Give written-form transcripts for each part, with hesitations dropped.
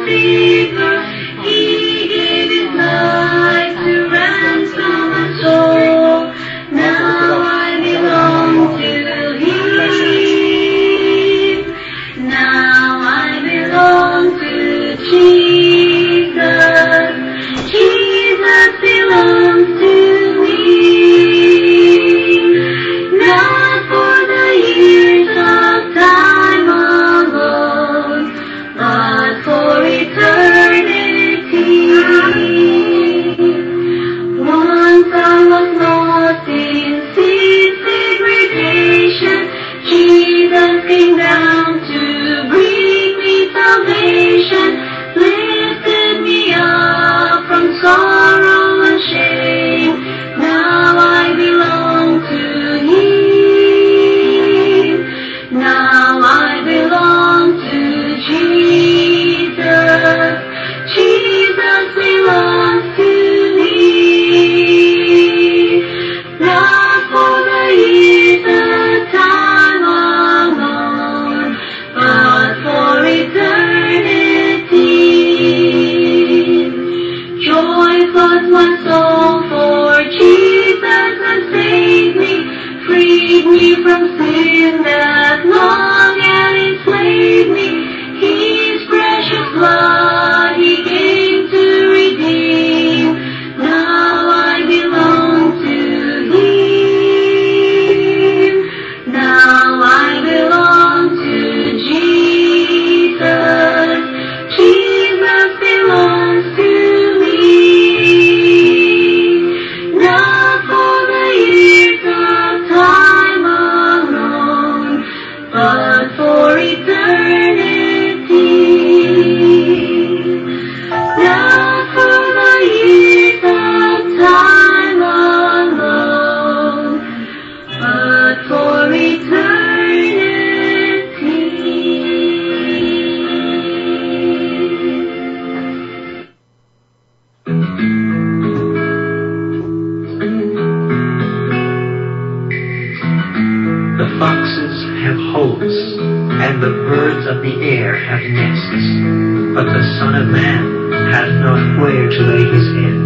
Savior. He gave his life to ransom my soul. Now I belong to Him. Now I belong to Jesus. Jesus belongs to me. Not for the years of time alone, but for eternity. Once I was lost in sin's degradation, Jesus came down to bring me salvation, lifted me up from sorrow and shame. Now I belong to Him. Now I belong to Jesus. Jesus belongs to me. Not for the years of time alone, but for eternity. Joy floods my soul, for Jesus has saved me, freed me from sin that long had enslaved me. His precious blood He came to redeem. Now I belong to Him. Now I belong to Jesus. Jesus belongs to me. Not for the years of time alone, but for eternity. Not for the years of time alone, but for eternity. The foxes have holes, and the birds of the air have nests, but the Son of Man hath not where to lay his head.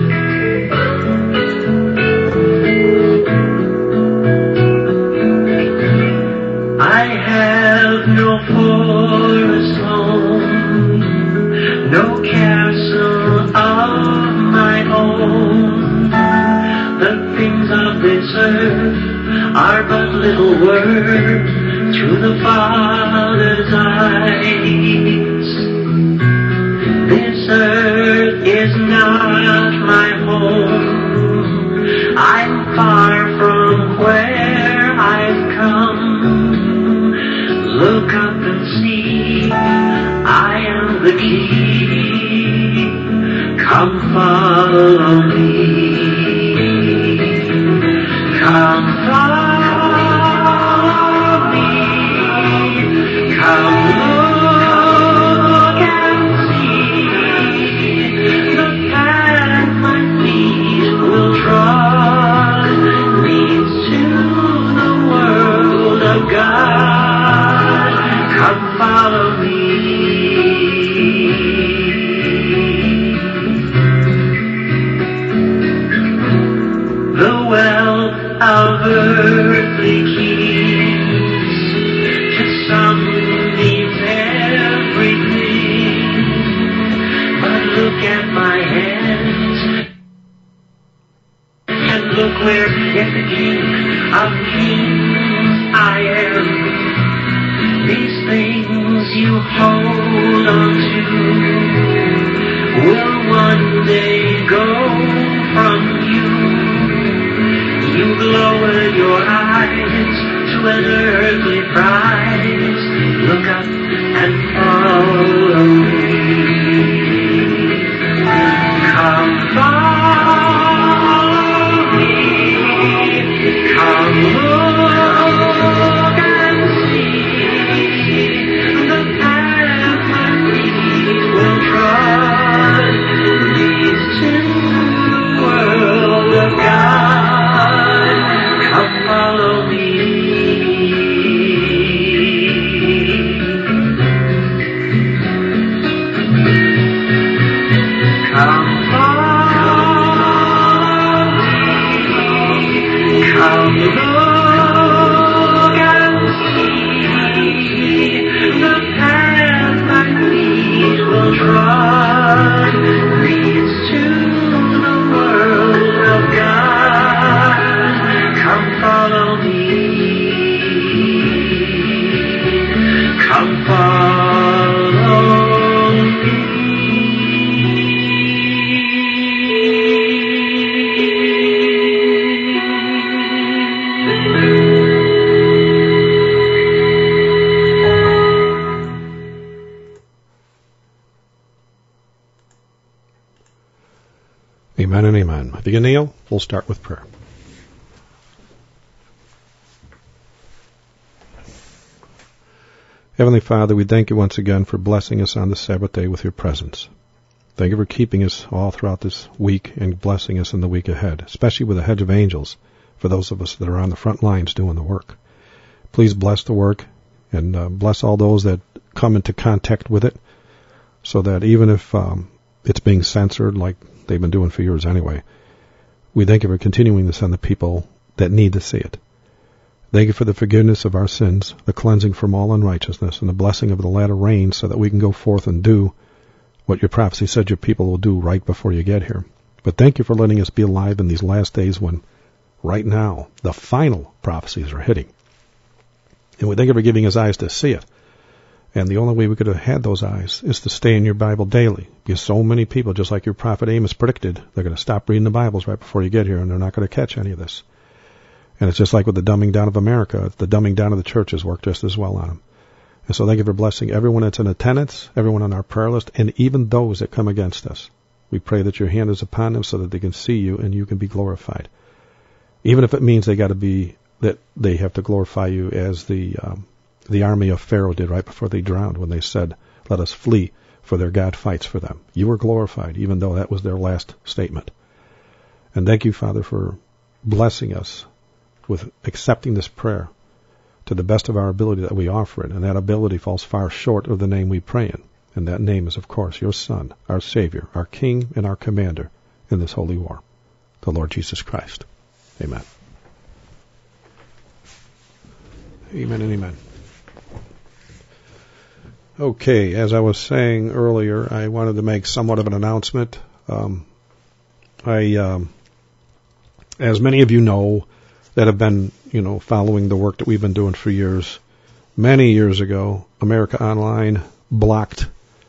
I have no forest home, no castle of my own. The things of this earth are but little words through the Father's eyes. This earth is not my home. I'm far from where I've come. Look up and see, I am the key. Come follow me. Come follow me. Come look and see the path my feet will trod leads to the world of God. Come follow me. The wealth of earthly kings to some means everything, but look at my hands and look where yet the King of kings I am. These things you hold on to will one day go from you. You lower your eyes to an earthly prize. Look up and follow me. Come follow me. Come look and see the path my feet will trod leads to the world of God. Come follow me. Amen and amen. If you can kneel, we'll start with prayer. Heavenly Father, we thank you once again for blessing us on the Sabbath day with your presence. Thank you for keeping us all throughout this week and blessing us in the week ahead, especially with a hedge of angels for those of us that are on the front lines doing the work. Please bless the work and bless all those that come into contact with it so that even if it's being censored like they've been doing for years anyway, we thank you for continuing to send the people that need to see it. Thank you for the forgiveness of our sins, the cleansing from all unrighteousness, and the blessing of the latter rain so that we can go forth and do what your prophecy said your people will do right before you get here. But thank you for letting us be alive in these last days when, right now, the final prophecies are hitting. And we thank you for giving us eyes to see it. And the only way we could have had those eyes is to stay in your Bible daily. Because so many people, just like your prophet Amos predicted, they're going to stop reading the Bibles right before you get here, and they're not going to catch any of this. And it's just like with the dumbing down of America. The dumbing down of the churches work just as well on them. And so thank you for blessing everyone that's in attendance, everyone on our prayer list, and even those that come against us. We pray that your hand is upon them so that they can see you and you can be glorified. Even if it means they have to glorify you as the army of Pharaoh did right before they drowned when they said, "Let us flee, for their God fights for them." You were glorified, even though that was their last statement. And thank you, Father, for blessing us with accepting this prayer to the best of our ability that we offer it. And that ability falls far short of the name we pray in. And that name is, of course, your Son, our Savior, our King, and our Commander in this holy war, the Lord Jesus Christ. Amen. Amen and amen. Okay, as I was saying earlier, I wanted to make somewhat of an announcement. As many of you know that have been, following the work that we've been doing for years, many years ago, America Online blocked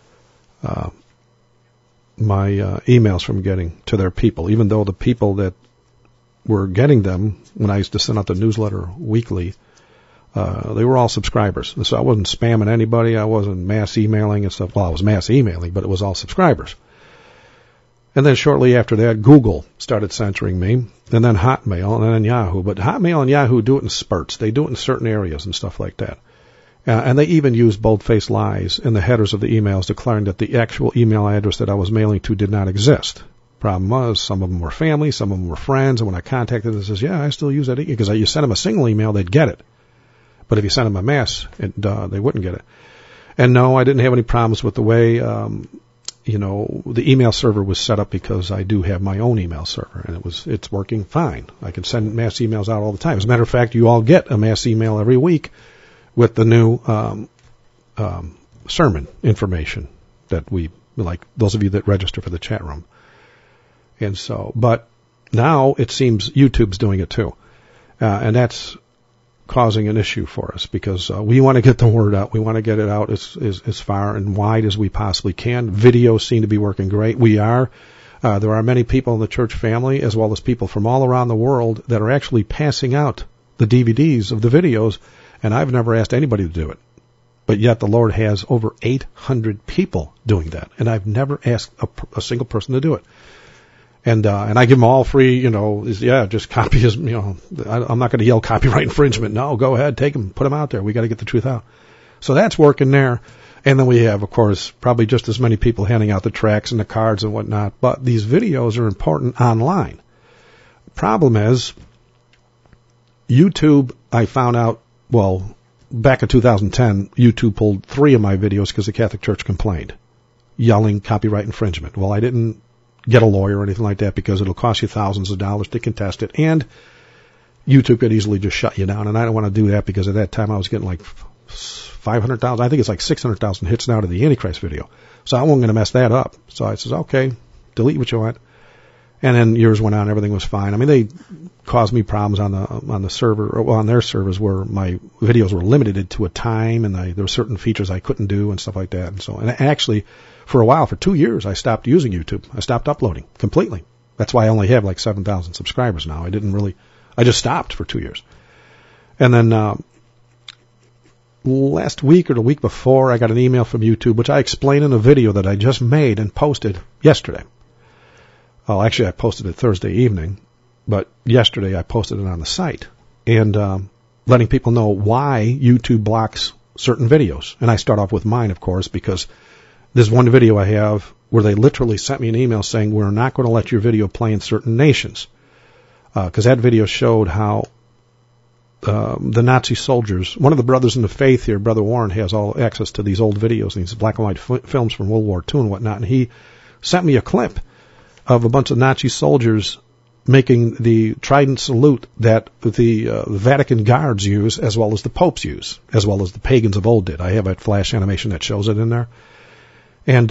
my emails from getting to their people, even though the people that were getting them, when I used to send out the newsletter weekly, they were all subscribers. So I wasn't spamming anybody. I wasn't mass emailing and stuff. Well, I was mass emailing, but it was all subscribers. And then shortly after that, Google started censoring me, and then Hotmail, and then Yahoo. But Hotmail and Yahoo do it in spurts. They do it in certain areas and stuff like that. And they even use bold-faced lies in the headers of the emails declaring that the actual email address that I was mailing to did not exist. Problem was, some of them were family, some of them were friends, and when I contacted them, they says, "Yeah, I still use that," because you send them a single email, they'd get it. But if you send them a mass, they wouldn't get it. And no, I didn't have any problems with the way, the email server was set up, because I do have my own email server, and it's working fine. I can send mass emails out all the time. As a matter of fact, you all get a mass email every week with the new sermon information that we, like those of you that register for the chat room. And so, but now it seems YouTube's doing it too. And that's causing an issue for us, because we want to get the word out. We want to get it out as far and wide as we possibly can. Videos seem to be working great. There are many people in the church family, as well as people from all around the world, that are actually passing out the DVDs of the videos, and I've never asked anybody to do it. But yet the Lord has over 800 people doing that, and I've never asked a single person to do it. And I give them all free, just copy his, I'm not going to yell copyright infringement. No, go ahead, take them, put them out there. We got to get the truth out. So that's working there. And then we have, of course, probably just as many people handing out the tracts and the cards and whatnot. But these videos are important online. The problem is, YouTube, I found out, back in 2010, YouTube pulled 3 of my videos because the Catholic Church complained, yelling copyright infringement. Well, I didn't get a lawyer or anything like that, because it'll cost you thousands of dollars to contest it, and YouTube could easily just shut you down, and I don't want to do that, because at that time I was getting like 500,000, I think it's like 600,000 hits now to the Antichrist video, so I wasn't going to mess that up. So I says, okay, delete what you want. And then years went on, everything was fine. I mean, they caused me problems on the server, or on their servers, where my videos were limited to a time, and there were certain features I couldn't do and stuff like that. And actually, for a while, for 2 years, I stopped using YouTube. I stopped uploading completely. That's why I only have like 7,000 subscribers now. I just stopped for 2 years. And then last week or the week before, I got an email from YouTube, which I explained in a video that I just made and posted yesterday. Oh, actually, I posted it Thursday evening, but yesterday I posted it on the site, and letting people know why YouTube blocks certain videos. And I start off with mine, of course, because there's one video I have where they literally sent me an email saying, we're not going to let your video play in certain nations. Because that video showed how the Nazi soldiers, one of the brothers in the faith here, Brother Warren, has all access to these old videos, these black and white films from World War II and whatnot, and he sent me a clip of a bunch of Nazi soldiers making the trident salute that the Vatican guards use, as well as the popes use, as well as the pagans of old did. I have a flash animation that shows it in there. And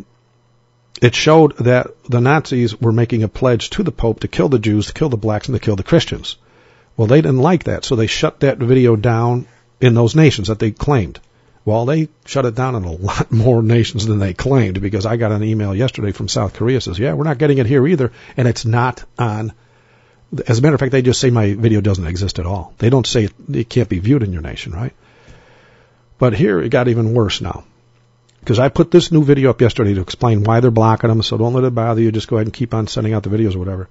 it showed that the Nazis were making a pledge to the Pope to kill the Jews, to kill the blacks, and to kill the Christians. Well, they didn't like that, so they shut that video down in those nations that they claimed. Well, they shut it down in a lot more nations than they claimed, because I got an email yesterday from South Korea that says, yeah, we're not getting it here either, and it's not on. As a matter of fact, they just say my video doesn't exist at all. They don't say it can't be viewed in your nation, right? But here it got even worse now. Because I put this new video up yesterday to explain why they're blocking them, so don't let it bother you. Just go ahead and keep on sending out the videos or whatever.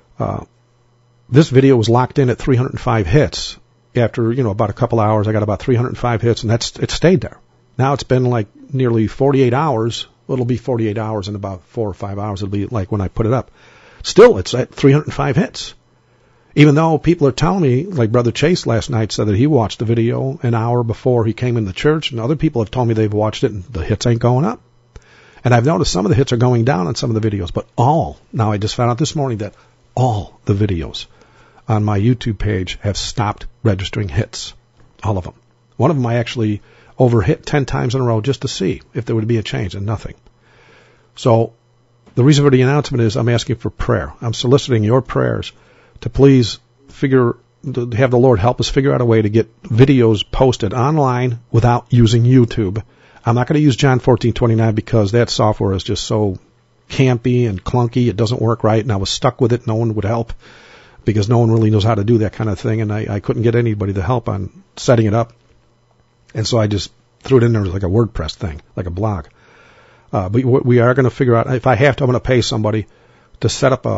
This video was locked in at 305 hits. After, about a couple hours, I got about 305 hits, and it stayed there. Now it's been like nearly 48 hours. It'll be 48 hours in about 4 or 5 hours. It'll be like when I put it up. Still, it's at 305 hits. Even though people are telling me, like Brother Chase last night said that he watched the video an hour before he came in the church, and other people have told me they've watched it and the hits ain't going up. And I've noticed some of the hits are going down on some of the videos, but now I just found out this morning that all the videos on my YouTube page have stopped registering hits. All of them. One of them I actually overhit 10 times in a row just to see if there would be a change, and nothing. So the reason for the announcement is I'm asking for prayer. I'm soliciting your prayers to please have the Lord help us figure out a way to get videos posted online without using YouTube. I'm not going to use John 14:29 because that software is just so campy and clunky. It doesn't work right, and I was stuck with it. No one would help because no one really knows how to do that kind of thing, and I couldn't get anybody to help on setting it up. And so I just threw it in there like a WordPress thing, like a blog. But we are going to figure out, if I have to, I'm going to pay somebody to set up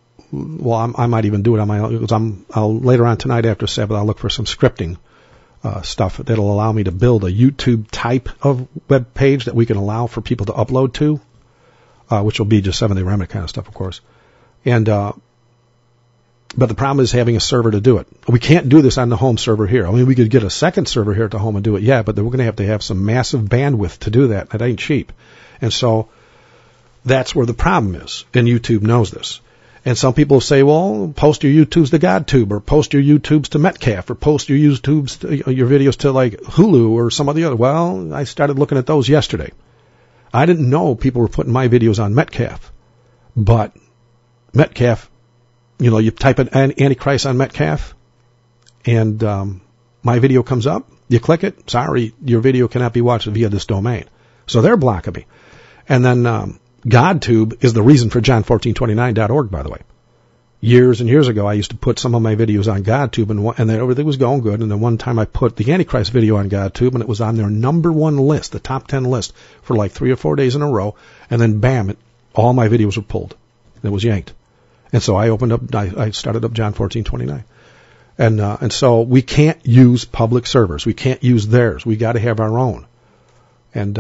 I might even do it on my own, because later on tonight after Sabbath, I'll look for some scripting stuff that'll allow me to build a YouTube type of web page that we can allow for people to upload to, which will be just Seventh-day Remnant kind of stuff, of course. And but the problem is having a server to do it. We can't do this on the home server here. I mean, we could get a second server here at the home and do it, yeah, but then we're going to have some massive bandwidth to do that. That ain't cheap. And so that's where the problem is, and YouTube knows this. And some people say, well, post your YouTubes to GodTube, or post your YouTubes to Metcalf, or post your YouTubes to your videos to like Hulu or some of the other. Well, I started looking at those yesterday. I didn't know people were putting my videos on Metcalf, but Metcalf, you type in Antichrist on Metcalf, and my video comes up. You click it. Sorry, your video cannot be watched via this domain. So they're blocking me. And then GodTube is the reason for John1429.org, by the way. Years and years ago, I used to put some of my videos on GodTube, and then everything was going good. And then one time I put the Antichrist video on GodTube, and it was on their number one list, the top 10 list, for like 3 or 4 days in a row. And then, bam, all my videos were pulled. It was yanked. And so I started up John1429. And so we can't use public servers. We can't use theirs. We got to have our own. And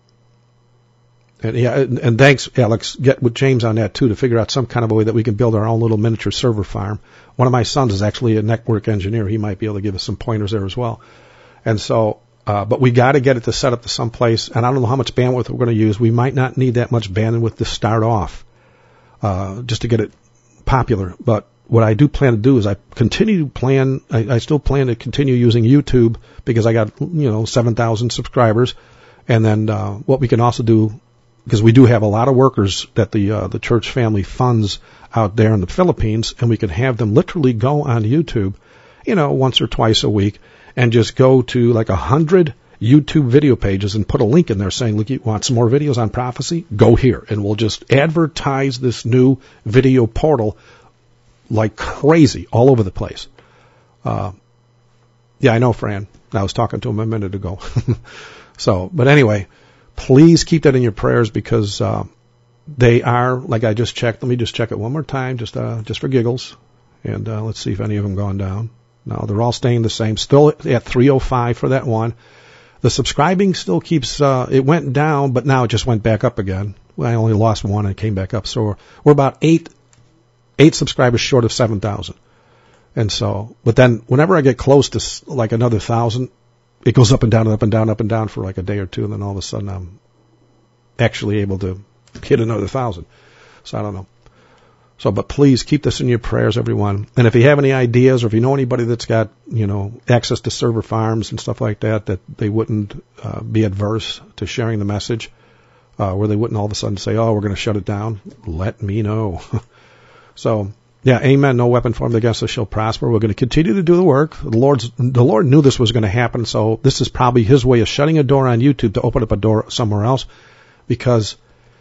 thanks, Alex. Get with James on that too to figure out some kind of a way that we can build our own little miniature server farm. One of my sons is actually a network engineer. He might be able to give us some pointers there as well. And so, but we got to get it to set up to some place. And I don't know how much bandwidth we're going to use. We might not need that much bandwidth to start off, just to get it popular. But what I do plan to do is I still plan to continue using YouTube because I got 7,000 subscribers. And then what we can also do, because we do have a lot of workers that the church family funds out there in the Philippines, and we can have them literally go on YouTube, once or twice a week, and just go to like 100 YouTube video pages and put a link in there saying, look, you want some more videos on prophecy? Go here. And we'll just advertise this new video portal like crazy all over the place. Yeah, I know, Fran. I was talking to him a minute ago. But anyway, please keep that in your prayers because they are, like I just checked, let me just check it one more time, just for giggles. And let's see if any of them gone down. No, they're all staying the same. Still at 305 for that one. The subscribing still keeps, it went down, but now it just went back up again. I only lost one and it came back up. So we're about eight subscribers short of 7,000. And so, but then whenever I get close to like another 1,000, it goes up and down and up and down, up and down for like a day or two. And then all of a sudden I'm actually able to hit another 1,000. So I don't know. So, but please keep this in your prayers, everyone. And if you have any ideas or if you know anybody that's got, access to server farms and stuff like that they wouldn't be adverse to sharing the message, where they wouldn't all of a sudden say, oh, we're going to shut it down, let me know. So, yeah, amen. No weapon formed against us shall prosper. We're going to continue to do the work. The Lord knew this was going to happen, so this is probably his way of shutting a door on YouTube to open up a door somewhere else, because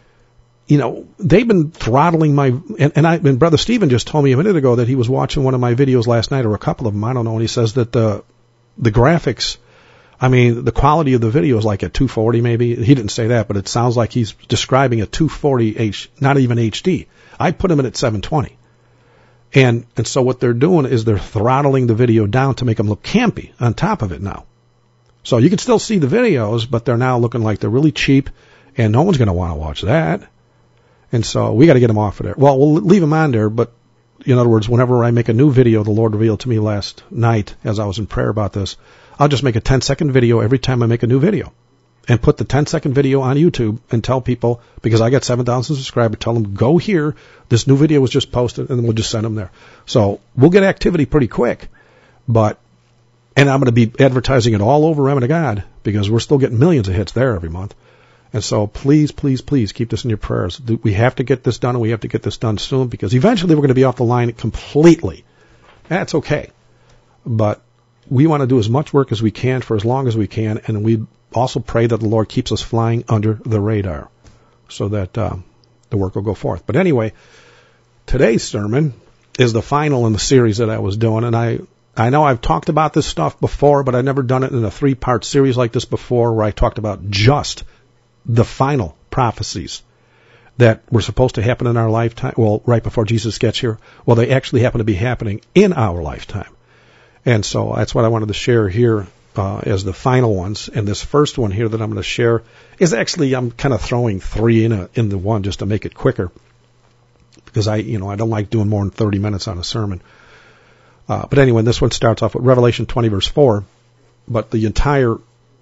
they've been throttling and Brother Stephen just told me a minute ago that he was watching one of my videos last night, or a couple of them, I don't know, and he says that the graphics, the quality of the video is like at 240 maybe. He didn't say that, but it sounds like he's describing a 240 not even HD. I put him in at 720. And so what they're doing is they're throttling the video down to make them look campy on top of it now. So you can still see the videos, but they're now looking like they're really cheap, and no one's going to want to watch that. And so we got to get them off of there. Well, we'll leave them on there, but in other words, whenever I make a new video, the Lord revealed to me last night as I was in prayer about this, I'll just make a 10-second video every time I make a new video and put the 10-second video on YouTube and tell people, because I got 7,000 subscribers, tell them, go here, this new video was just posted, and then we'll just send them there. So we'll get activity pretty quick, and I'm going to be advertising it all over Remnant of God, because we're still getting millions of hits there every month. And so please, please, please keep this in your prayers. We have to get this done, and we have to get this done soon, because eventually we're going to be off the line completely. That's okay. But we want to do as much work as we can for as long as we can, and we also pray that the Lord keeps us flying under the radar so that the work will go forth. But anyway, today's sermon is the final in the series that I was doing, and I know I've talked about this stuff before, but I've never done it in a 3-part series like this before, where I talked about just the final prophecies that were supposed to happen in our lifetime, well, right before Jesus gets here. Well, they actually happen to be happening in our lifetime. And so that's what I wanted to share here as the final ones. And this first one here that I'm going to share is actually, I'm kind of throwing 3 into one just to make it quicker, because I don't like doing more than 30 minutes on a sermon. But anyway, this one starts off with Revelation 20 verse 4, but the entire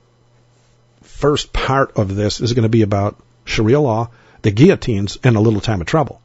first part of this is going to be about Sharia law, the guillotines, and a little time of trouble.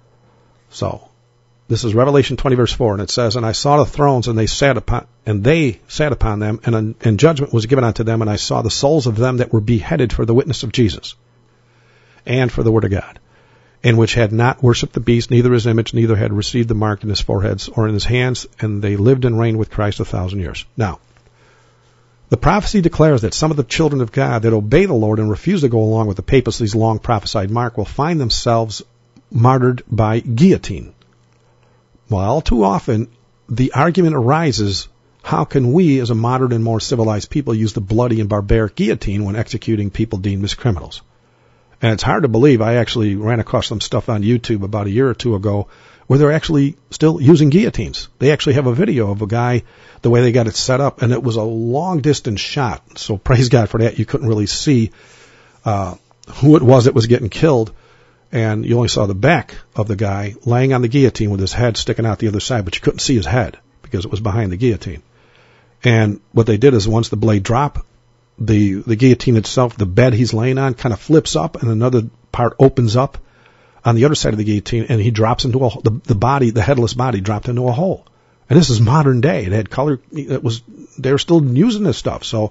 So this is Revelation 20 verse 4, and it says, and I saw the thrones, and they sat upon them, and judgment was given unto them, and I saw the souls of them that were beheaded for the witness of Jesus and for the word of God, and which had not worshipped the beast, neither his image, neither had received the mark in his foreheads or in his hands, and they lived and reigned with Christ 1,000 years. Now, the prophecy declares that some of the children of God that obey the Lord and refuse to go along with the papacy's long prophesied mark will find themselves martyred by guillotine. Well, all too often, the argument arises, how can we, as a modern and more civilized people, use the bloody and barbaric guillotine when executing people deemed as criminals? And it's hard to believe. I actually ran across some stuff on YouTube about a year or two ago where they're actually still using guillotines. They actually have a video of a guy, the way they got it set up, and it was a long-distance shot. So praise God for that. You couldn't really see who it was that was getting killed, and you only saw the back of the guy laying on the guillotine with his head sticking out the other side, but you couldn't see his head because it was behind the guillotine. And what they did is once the blade dropped, the guillotine itself, the bed he's laying on, kind of flips up, and another part opens up on the other side of the guillotine, and he drops into the headless body dropped into a hole. And this is modern day. It had color. They were still using this stuff. So,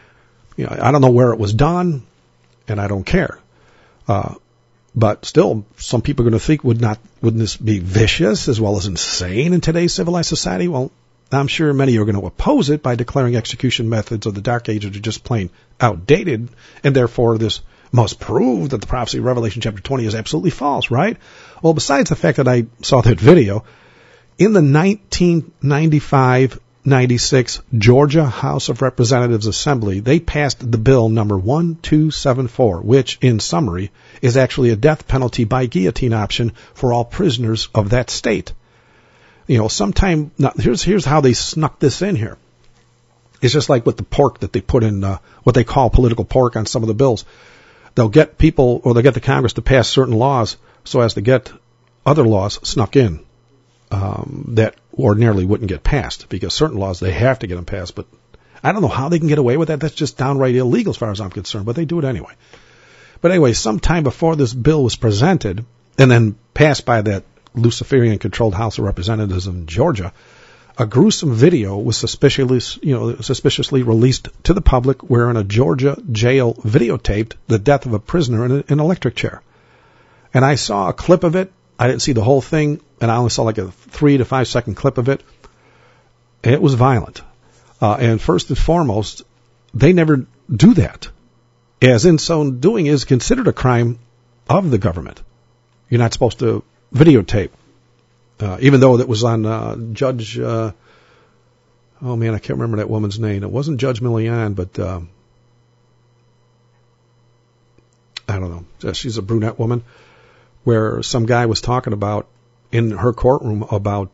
I don't know where it was done, and I don't care. But still, some people are going to think, wouldn't this be vicious as well as insane in today's civilized society? Well, I'm sure many are going to oppose it by declaring execution methods of the Dark Ages are just plain outdated, and therefore this must prove that the prophecy of Revelation chapter 20 is absolutely false, right? Well, besides the fact that I saw that video, in the 1995 1996 Georgia House of Representatives Assembly, they passed the bill number 1274, which, in summary, is actually a death penalty by guillotine option for all prisoners of that state. Sometime, now, here's how they snuck this in here. It's just like with the pork that they put in, what they call political pork on some of the bills. They'll get people, or they'll get the Congress to pass certain laws so as to get other laws snuck in that ordinarily wouldn't get passed, because certain laws, they have to get them passed. But I don't know how they can get away with that. That's just downright illegal as far as I'm concerned, but they do it anyway. But anyway, sometime before this bill was presented and then passed by that Luciferian-controlled House of Representatives in Georgia, a gruesome video was suspiciously released to the public wherein a Georgia jail videotaped the death of a prisoner in an electric chair. And I saw a clip of it. I didn't see the whole thing, and I only saw like a 3 to 5 second clip of it. It was violent. And first and foremost, they never do that. As in so doing is considered a crime of the government. You're not supposed to videotape. Even though that was on Judge, I can't remember that woman's name. It wasn't Judge Millian, but I don't know. She's a brunette woman, where some guy was talking about in her courtroom about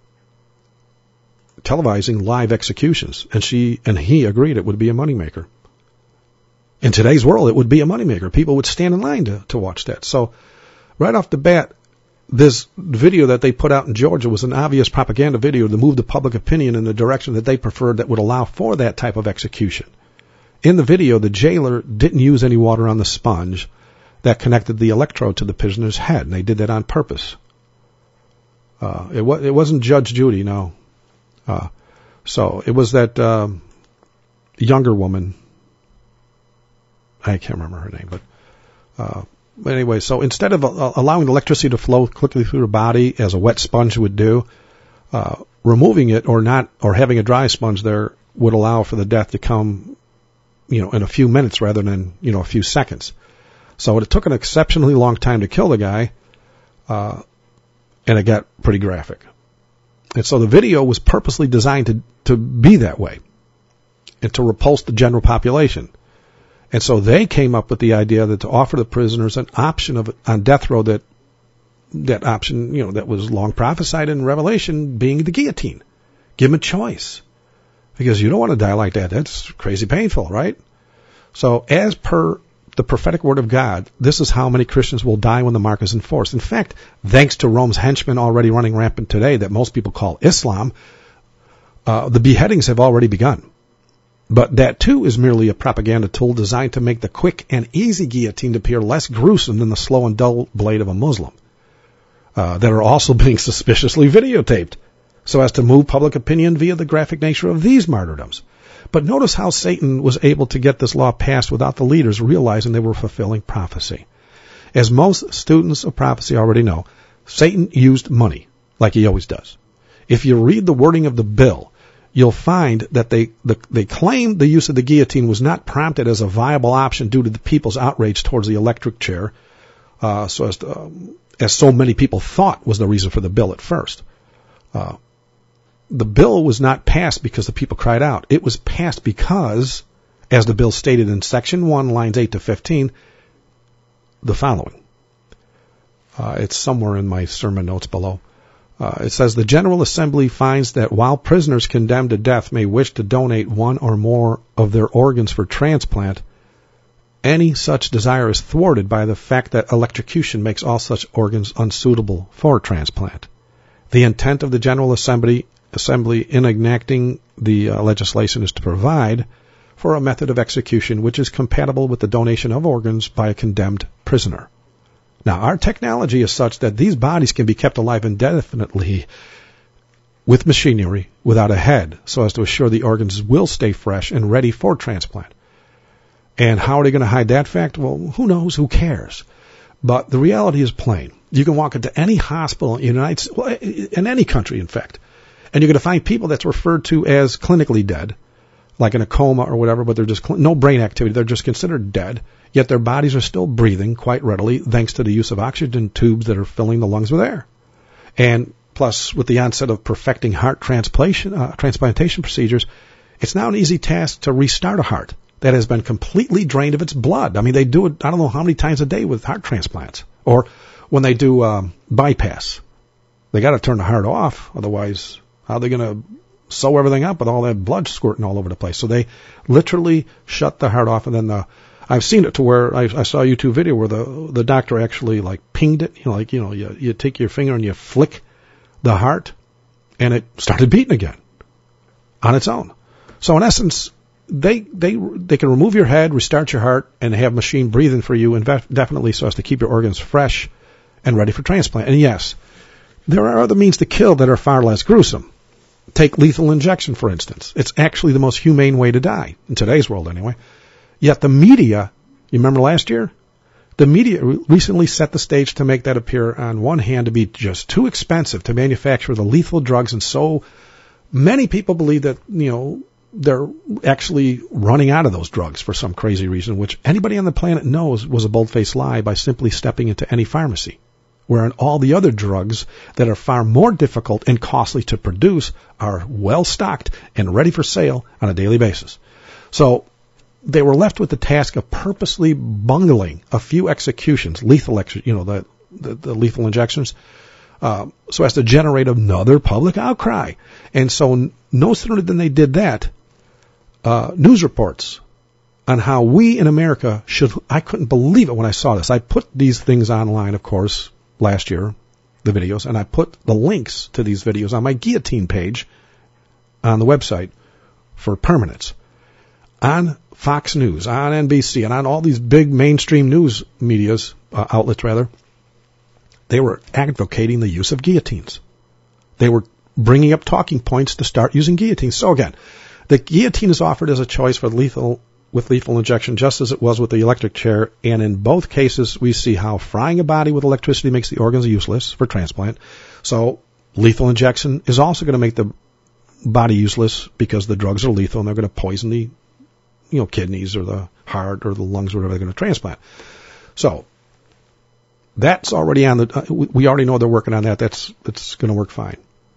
televising live executions, and he agreed it would be a moneymaker. In today's world, it would be a moneymaker. People would stand in line to watch that. So right off the bat, this video that they put out in Georgia was an obvious propaganda video to move the public opinion in the direction that they preferred that would allow for that type of execution. In the video, the jailer didn't use any water on the sponge that connected the electrode to the prisoner's head, and they did that on purpose. It wasn't Judge Judy, no. So it was that younger woman. I can't remember her name, but anyway, so instead of allowing electricity to flow quickly through the body as a wet sponge would do, removing it or having a dry sponge there would allow for the death to come, in a few minutes rather than, a few seconds. So it took an exceptionally long time to kill the guy, and it got pretty graphic. And so the video was purposely designed to be that way and to repulse the general population. And so they came up with the idea that to offer the prisoners an option on death row, that option, that was long prophesied in Revelation, being the guillotine. Give them a choice. Because you don't want to die like that. That's crazy painful, right? So as per the prophetic word of God, this is how many Christians will die when the mark is enforced. In fact, thanks to Rome's henchmen already running rampant today that most people call Islam, the beheadings have already begun. But that, too, is merely a propaganda tool designed to make the quick and easy guillotine appear less gruesome than the slow and dull blade of a Muslim, that are also being suspiciously videotaped, so as to move public opinion via the graphic nature of these martyrdoms. But notice how Satan was able to get this law passed without the leaders realizing they were fulfilling prophecy. As most students of prophecy already know, Satan used money, like he always does. If you read the wording of the bill, you'll find that they claim the use of the guillotine was not prompted as a viable option due to the people's outrage towards the electric chair, as so many people thought was the reason for the bill at first. The bill was not passed because the people cried out. It was passed because, as the bill stated in Section 1, lines 8 to 15, the following. It's somewhere in my sermon notes below. It says, the General Assembly finds that while prisoners condemned to death may wish to donate one or more of their organs for transplant, any such desire is thwarted by the fact that electrocution makes all such organs unsuitable for transplant. The intent of the General Assembly in enacting the legislation is to provide for a method of execution which is compatible with the donation of organs by a condemned prisoner. Now, our technology is such that these bodies can be kept alive indefinitely with machinery without a head, so as to assure the organs will stay fresh and ready for transplant. And how are they going to hide that fact? Well, who knows? Who cares? But the reality is plain. You can walk into any hospital in the United States, well, in any country, in fact, and you're going to find people that's referred to as clinically dead, like in a coma or whatever, but they're just no brain activity. They're just considered dead, yet their bodies are still breathing quite readily thanks to the use of oxygen tubes that are filling the lungs with air. And Plus, with the onset of perfecting heart transplantation procedures, it's now an easy task to restart a heart that has been completely drained of its blood. I mean, they do it, I don't know how many times a day with heart transplants. Or when they do bypass. They got to turn the heart off, otherwise how are they going to sew everything up with all that blood squirting all over the place? So they literally shut the heart off, and then I've seen it to where I saw a YouTube video where the doctor actually like pinged it, you take your finger and you flick the heart, and it started beating again on its own. So in essence, they can remove your head, restart your heart, and have machine breathing for you indefinitely so as to keep your organs fresh and ready for transplant. And yes, there are other means to kill that are far less gruesome. Take lethal injection, for instance. It's actually the most humane way to die, in today's world anyway. Yet the media, you remember last year? The media recently set the stage to make that appear, on one hand, to be just too expensive to manufacture the lethal drugs, and so many people believe that, they're actually running out of those drugs for some crazy reason, which anybody on the planet knows was a bold-faced lie by simply stepping into any pharmacy, wherein all the other drugs that are far more difficult and costly to produce are well stocked and ready for sale on a daily basis. So they were left with the task of purposely bungling a few executions, the lethal injections, so as to generate another public outcry. And so no sooner than they did that, news reports on how we in America I couldn't believe it when I saw this. I put these things online, of course, last year, the videos, and I put the links to these videos on my guillotine page on the website for permanence. On Fox News, on NBC, and on all these big mainstream news outlets, they were advocating the use of guillotines. They were bringing up talking points to start using guillotines. So again, the guillotine is offered as a choice with lethal injection, just as it was with the electric chair, and in both cases we see how frying a body with electricity makes the organs useless for transplant. So lethal injection is also going to make the body useless because the drugs are lethal and they're going to poison the kidneys or the heart or the lungs or whatever they're going to transplant. So that's already on we already know they're working on that. That's going to work fine.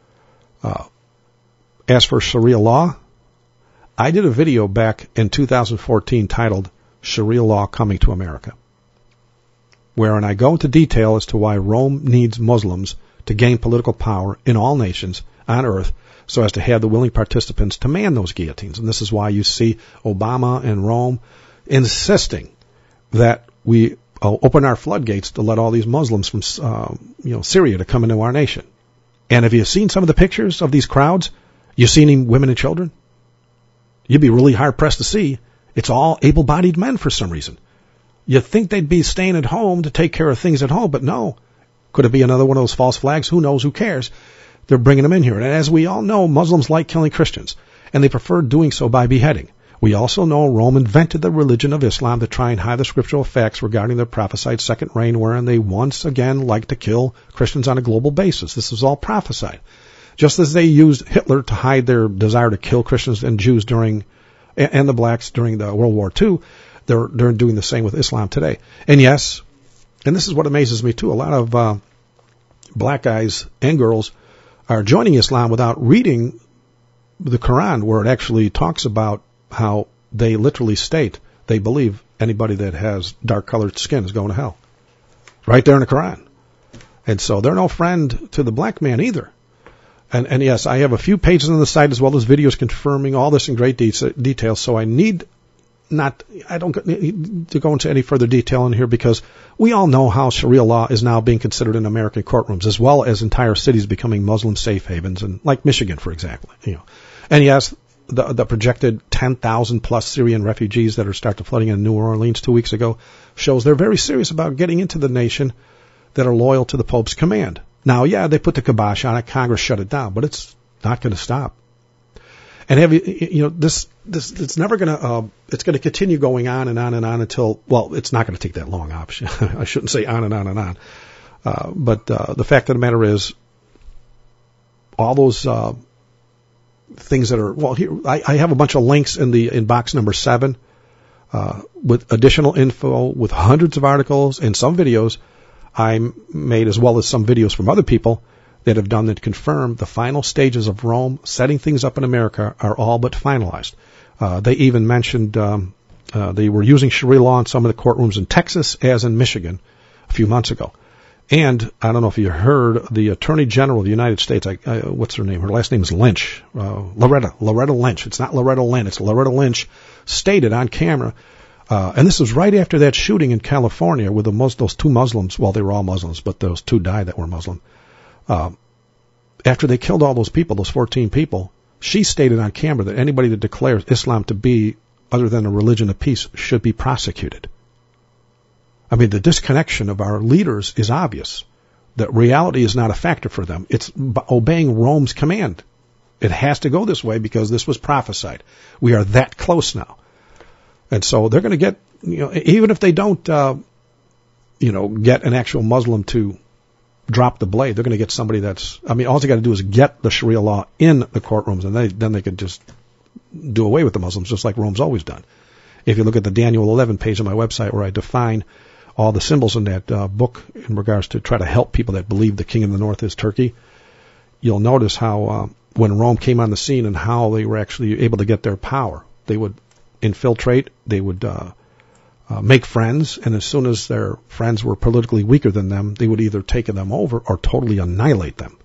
As for Sharia law, I did a video back in 2014 titled Sharia Law Coming to America, wherein I go into detail as to why Rome needs Muslims to gain political power in all nations on earth so as to have the willing participants to man those guillotines. And this is why you see Obama and Rome insisting that we open our floodgates to let all these Muslims from Syria to come into our nation. And have you seen some of the pictures of these crowds? You seen any women and children? You'd be really hard-pressed to see. It's all able-bodied men for some reason. You'd think they'd be staying at home to take care of things at home, but no. Could it be another one of those false flags? Who knows? Who cares? They're bringing them in here. And as we all know, Muslims like killing Christians, and they prefer doing so by beheading. We also know Rome invented the religion of Islam to try and hide the scriptural facts regarding their prophesied second reign, wherein they once again like to kill Christians on a global basis. This is all prophesied. Just as they used Hitler to hide their desire to kill Christians and Jews and the blacks during the World War II, they're doing the same with Islam today. And yes, and this is what amazes me too, a lot of black guys and girls are joining Islam without reading the Quran, where it actually talks about how they literally state they believe anybody that has dark-colored skin is going to hell. Right there in the Quran. And so they're no friend to the black man either. And yes, I have a few pages on the site as well as videos confirming all this in great detail, so I don't need to go into any further detail in here because we all know how Sharia law is now being considered in American courtrooms, as well as entire cities becoming Muslim safe havens, and like Michigan, for example. And yes, the projected 10,000 plus Syrian refugees that are starting flooding in New Orleans 2 weeks ago shows they're very serious about getting into the nation that are loyal to the Pope's command. Now, yeah, they put the kibosh on it. Congress shut it down, but it's not going to stop. And it's never going to, it's going to continue going on and on and on until, well, it's not going to take that long, I shouldn't say on and on and on. But the fact of the matter is, all those things that are, well, here, I have a bunch of links in box number 7 with additional info, with hundreds of articles and some videos I made, as well as some videos from other people that have done that confirm the final stages of Rome setting things up in America are all but finalized. They even mentioned they were using Sharia law in some of the courtrooms in Texas as in Michigan a few months ago. And I don't know if you heard the Attorney General of the United States, what's her name? Her last name is Lynch. Loretta Lynch. It's not Loretta Lynn. It's Loretta Lynch, stated on camera, and this was right after that shooting in California with those two Muslims. Well, they were all Muslims, but those two died that were Muslim. After they killed all those people, those 14 people, she stated on camera that anybody that declares Islam to be other than a religion of peace should be prosecuted. I mean, the disconnection of our leaders is obvious. That reality is not a factor for them. It's obeying Rome's command. It has to go this way because this was prophesied. We are that close now. And so they're going to get, even if they don't, get an actual Muslim to drop the blade, they're going to get somebody all they got to do is get the Sharia law in the courtrooms, and then they could just do away with the Muslims, just like Rome's always done. If you look at the Daniel 11 page on my website where I define all the symbols in that book in regards to try to help people that believe the king of the north is Turkey, you'll notice how when Rome came on the scene and how they were actually able to get their power. They would infiltrate, they would make friends, and as soon as their friends were politically weaker than them, they would either take them over or totally annihilate them.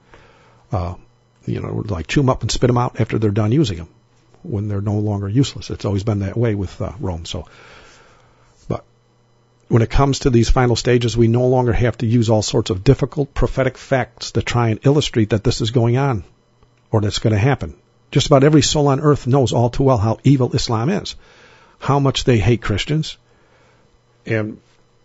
Like chew them up and spit them out after they're done using them, when they're no longer useless. It's always been that way with Rome. But when it comes to these final stages, we no longer have to use all sorts of difficult prophetic facts to try and illustrate that this is going on or that's going to happen. Just about every soul on earth knows all too well how evil Islam is, how much they hate Christians, and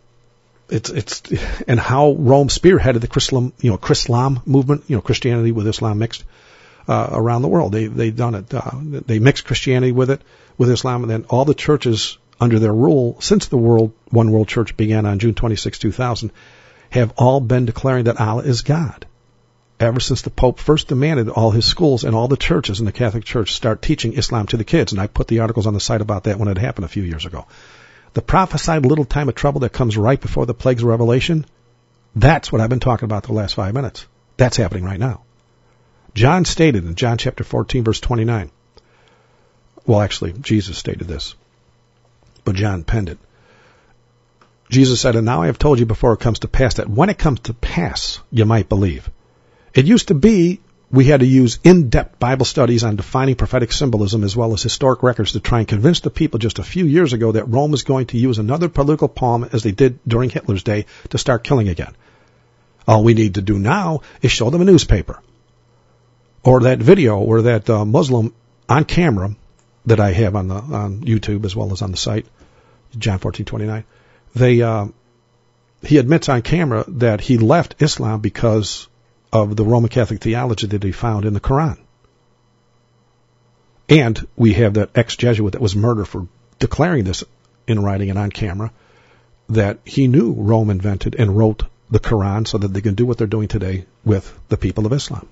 and how Rome spearheaded the Chrislam movement, Christianity with Islam mixed around the world. They've done it. They mixed Christianity with Islam, and then all the churches under their rule since the One World Church began on June 26, 2000, have all been declaring that Allah is God. Ever since the Pope first demanded all his schools and all the churches in the Catholic Church start teaching Islam to the kids, and I put the articles on the site about that when it happened a few years ago. The prophesied little time of trouble that comes right before the plagues of Revelation, that's what I've been talking about the last 5 minutes. That's happening right now. John stated in John chapter 14, verse 29. Well, actually, Jesus stated this, but John penned it. Jesus said, "And now I have told you before it comes to pass, that when it comes to pass, you might believe." It used to be we had to use in-depth Bible studies on defining prophetic symbolism as well as historic records to try and convince the people just a few years ago that Rome was going to use another political palm as they did during Hitler's day to start killing again. All we need to do now is show them a newspaper or that video or that Muslim on camera that I have on YouTube as well as on the site, John 14:29. He admits on camera that he left Islam because of the Roman Catholic theology that he found in the Quran. And we have that ex-Jesuit that was murdered for declaring this in writing and on camera, that he knew Rome invented and wrote the Quran so that they can do what they're doing today with the people of Islam.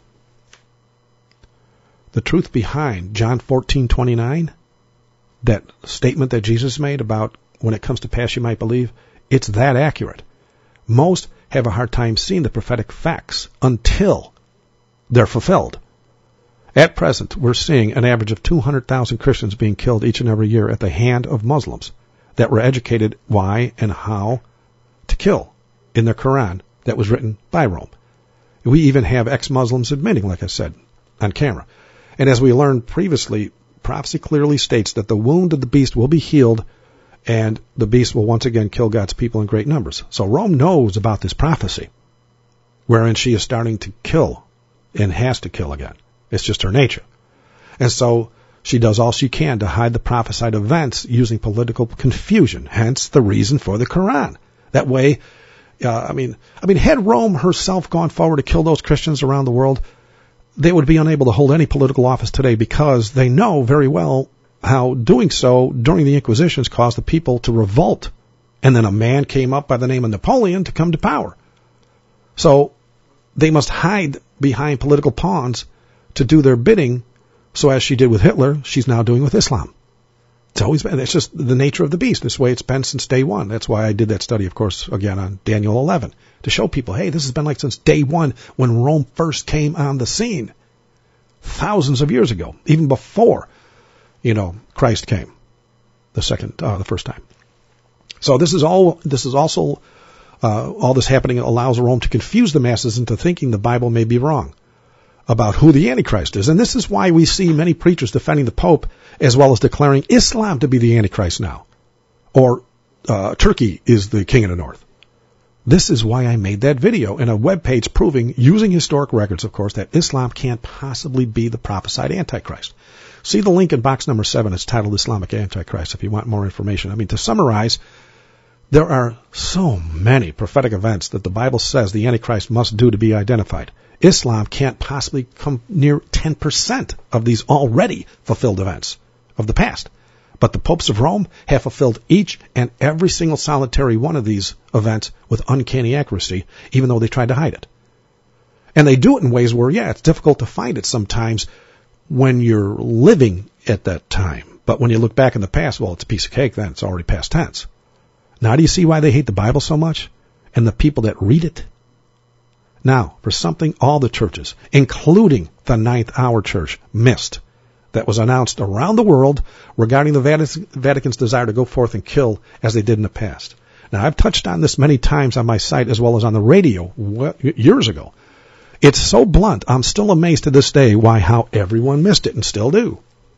The truth behind John 14:29, that statement that Jesus made about when it comes to pass you might believe, it's that accurate. Most have a hard time seeing the prophetic facts until they're fulfilled. At present, we're seeing an average of 200,000 Christians being killed each and every year at the hand of Muslims that were educated why and how to kill in their Quran that was written by Rome. We even have ex-Muslims admitting, like I said, on camera. And as we learned previously, prophecy clearly states that the wound of the beast will be healed and the beast will once again kill God's people in great numbers. So Rome knows about this prophecy, wherein she is starting to kill and has to kill again. It's just her nature. And so she does all she can to hide the prophesied events using political confusion, hence the reason for the Quran. That way, had Rome herself gone forward to kill those Christians around the world, they would be unable to hold any political office today because they know very well how doing so during the Inquisitions caused the people to revolt. And then a man came up by the name of Napoleon to come to power. So they must hide behind political pawns to do their bidding. So as she did with Hitler, she's now doing with Islam. It's always been. It's just the nature of the beast. This way it's been since day one. That's why I did that study, of course, again on Daniel 11, to show people, hey, this has been like since day one when Rome first came on the scene, thousands of years ago, even before, Christ came, the first time. So this is also all this happening allows Rome to confuse the masses into thinking the Bible may be wrong about who the Antichrist is. And this is why we see many preachers defending the Pope as well as declaring Islam to be the Antichrist now. Or Turkey is the king of the north. This is why I made that video in a webpage proving, using historic records, of course, that Islam can't possibly be the prophesied Antichrist. See the link in box number 7. It's titled Islamic Antichrist if you want more information. I mean, to summarize, there are so many prophetic events that the Bible says the Antichrist must do to be identified. Islam can't possibly come near 10% of these already fulfilled events of the past. But the popes of Rome have fulfilled each and every single solitary one of these events with uncanny accuracy, even though they tried to hide it. And they do it in ways where, it's difficult to find it sometimes when you're living at that time. But when you look back in the past, well, it's a piece of cake then. It's already past tense. Now, do you see why they hate the Bible so much? And the people that read it? Now, for something all the churches, including the Ninth Hour Church, missed, that was announced around the world regarding the Vatican's desire to go forth and kill as they did in the past. Now, I've touched on this many times on my site as well as on the radio years ago. It's so blunt, I'm still amazed to this day how everyone missed it and still do.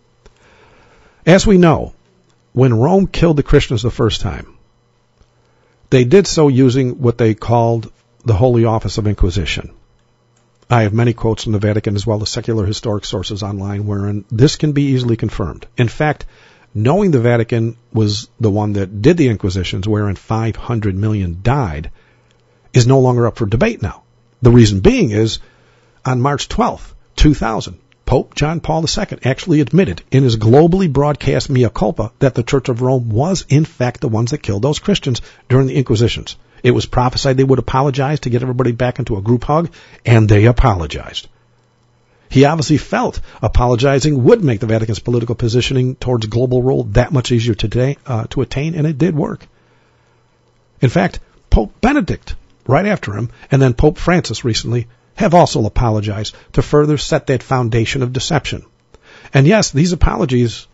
As we know, when Rome killed the Christians the first time, they did so using what they called the Holy Office of Inquisition. I have many quotes from the Vatican as well as secular historic sources online wherein this can be easily confirmed. In fact, knowing the Vatican was the one that did the Inquisitions wherein 500 million died is no longer up for debate now. The reason being is, on March 12th, 2000, Pope John Paul II actually admitted in his globally broadcast mea culpa that the Church of Rome was in fact the ones that killed those Christians during the Inquisitions. It was prophesied they would apologize to get everybody back into a group hug, and they apologized. He obviously felt apologizing would make the Vatican's political positioning towards global rule that much easier today to attain, and it did work. In fact, Pope Benedict, right after him, and then Pope Francis recently, have also apologized to further set that foundation of deception. And yes, these apologies,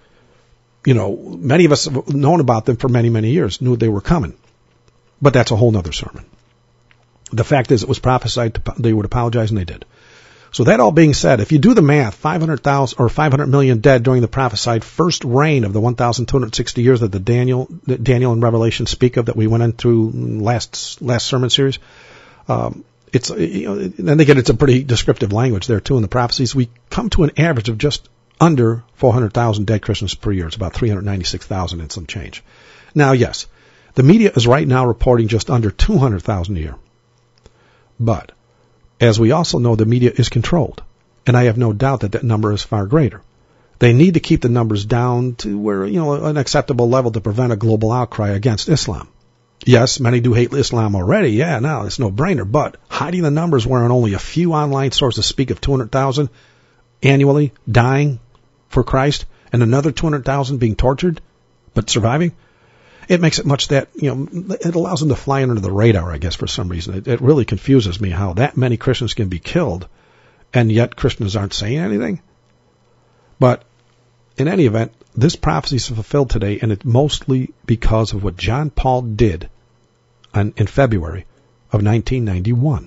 many of us have known about them for many, many years, knew they were coming. But that's a whole other sermon. The fact is, it was prophesied they would apologize, and they did. So that all being said, if you do the math, 500,000 or 500 million dead during the prophesied first reign of the 1,260 years that Daniel and Revelation speak of, that we went into last sermon series. It's and again, it's a pretty descriptive language there too in the prophecies. We come to an average of just under 400,000 dead Christians per year. It's about 396,000 and some change. Now, yes. The media is right now reporting just under 200,000 a year. But, as we also know, the media is controlled. And I have no doubt that number is far greater. They need to keep the numbers down to where, an acceptable level to prevent a global outcry against Islam. Yes, many do hate Islam already. Yeah, no, it's no brainer. But hiding the numbers wherein only a few online sources speak of 200,000 annually dying for Christ and another 200,000 being tortured but surviving, it makes it much that, it allows them to fly under the radar, I guess, for some reason. It really confuses me how that many Christians can be killed, and yet Christians aren't saying anything. But in any event, this prophecy is fulfilled today, and it's mostly because of what John Paul did in February of 1991.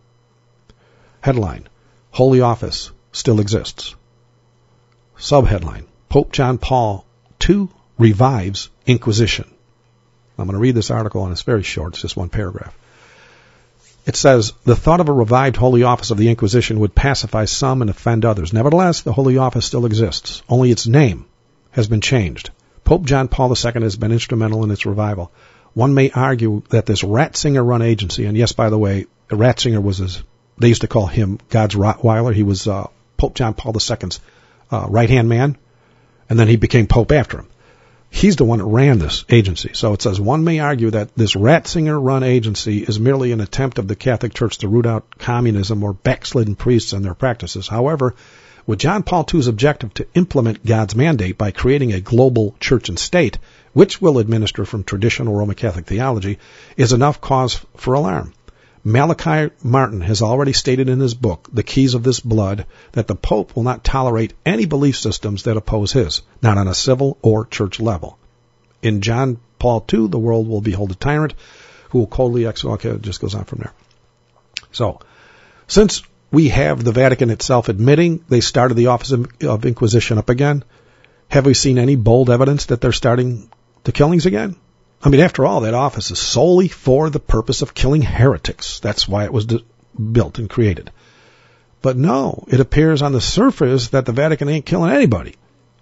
Headline, Holy Office still exists. Subheadline, Pope John Paul II revives Inquisition. I'm going to read this article, and it's very short. It's just one paragraph. It says, the thought of a revived Holy Office of the Inquisition would pacify some and offend others. Nevertheless, the Holy Office still exists. Only its name has been changed. Pope John Paul II has been instrumental in its revival. One may argue that this Ratzinger-run agency, and yes, by the way, Ratzinger they used to call him God's Rottweiler. He was Pope John Paul II's right-hand man, and then he became Pope after him. He's the one that ran this agency. So it says, one may argue that this Ratzinger-run agency is merely an attempt of the Catholic Church to root out communism or backslidden priests and their practices. However, With John Paul II's objective to implement God's mandate by creating a global church and state, which will administer from traditional Roman Catholic theology, is enough cause for alarm. Malachi Martin has already stated in his book, The Keys of This Blood, that the Pope will not tolerate any belief systems that oppose his, not on a civil or church level. In John Paul II, the world will behold a tyrant who will coldly execute. Okay, it just goes on from there. So, since we have the Vatican itself admitting they started the Office of Inquisition up again, have we seen any bold evidence that they're starting the killings again? I mean, after all, that office is solely for the purpose of killing heretics. That's why it was built and created. But no, it appears on the surface that the Vatican ain't killing anybody.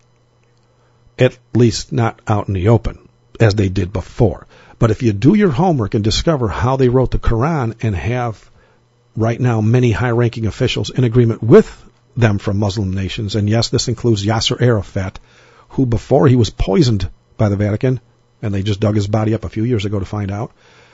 At least not out in the open, as they did before. But if you do your homework and discover how they wrote the Quran and have right now many high-ranking officials in agreement with them from Muslim nations, and yes, this includes Yasser Arafat, who before he was poisoned by the Vatican, and they just dug his body up a few years ago to find out,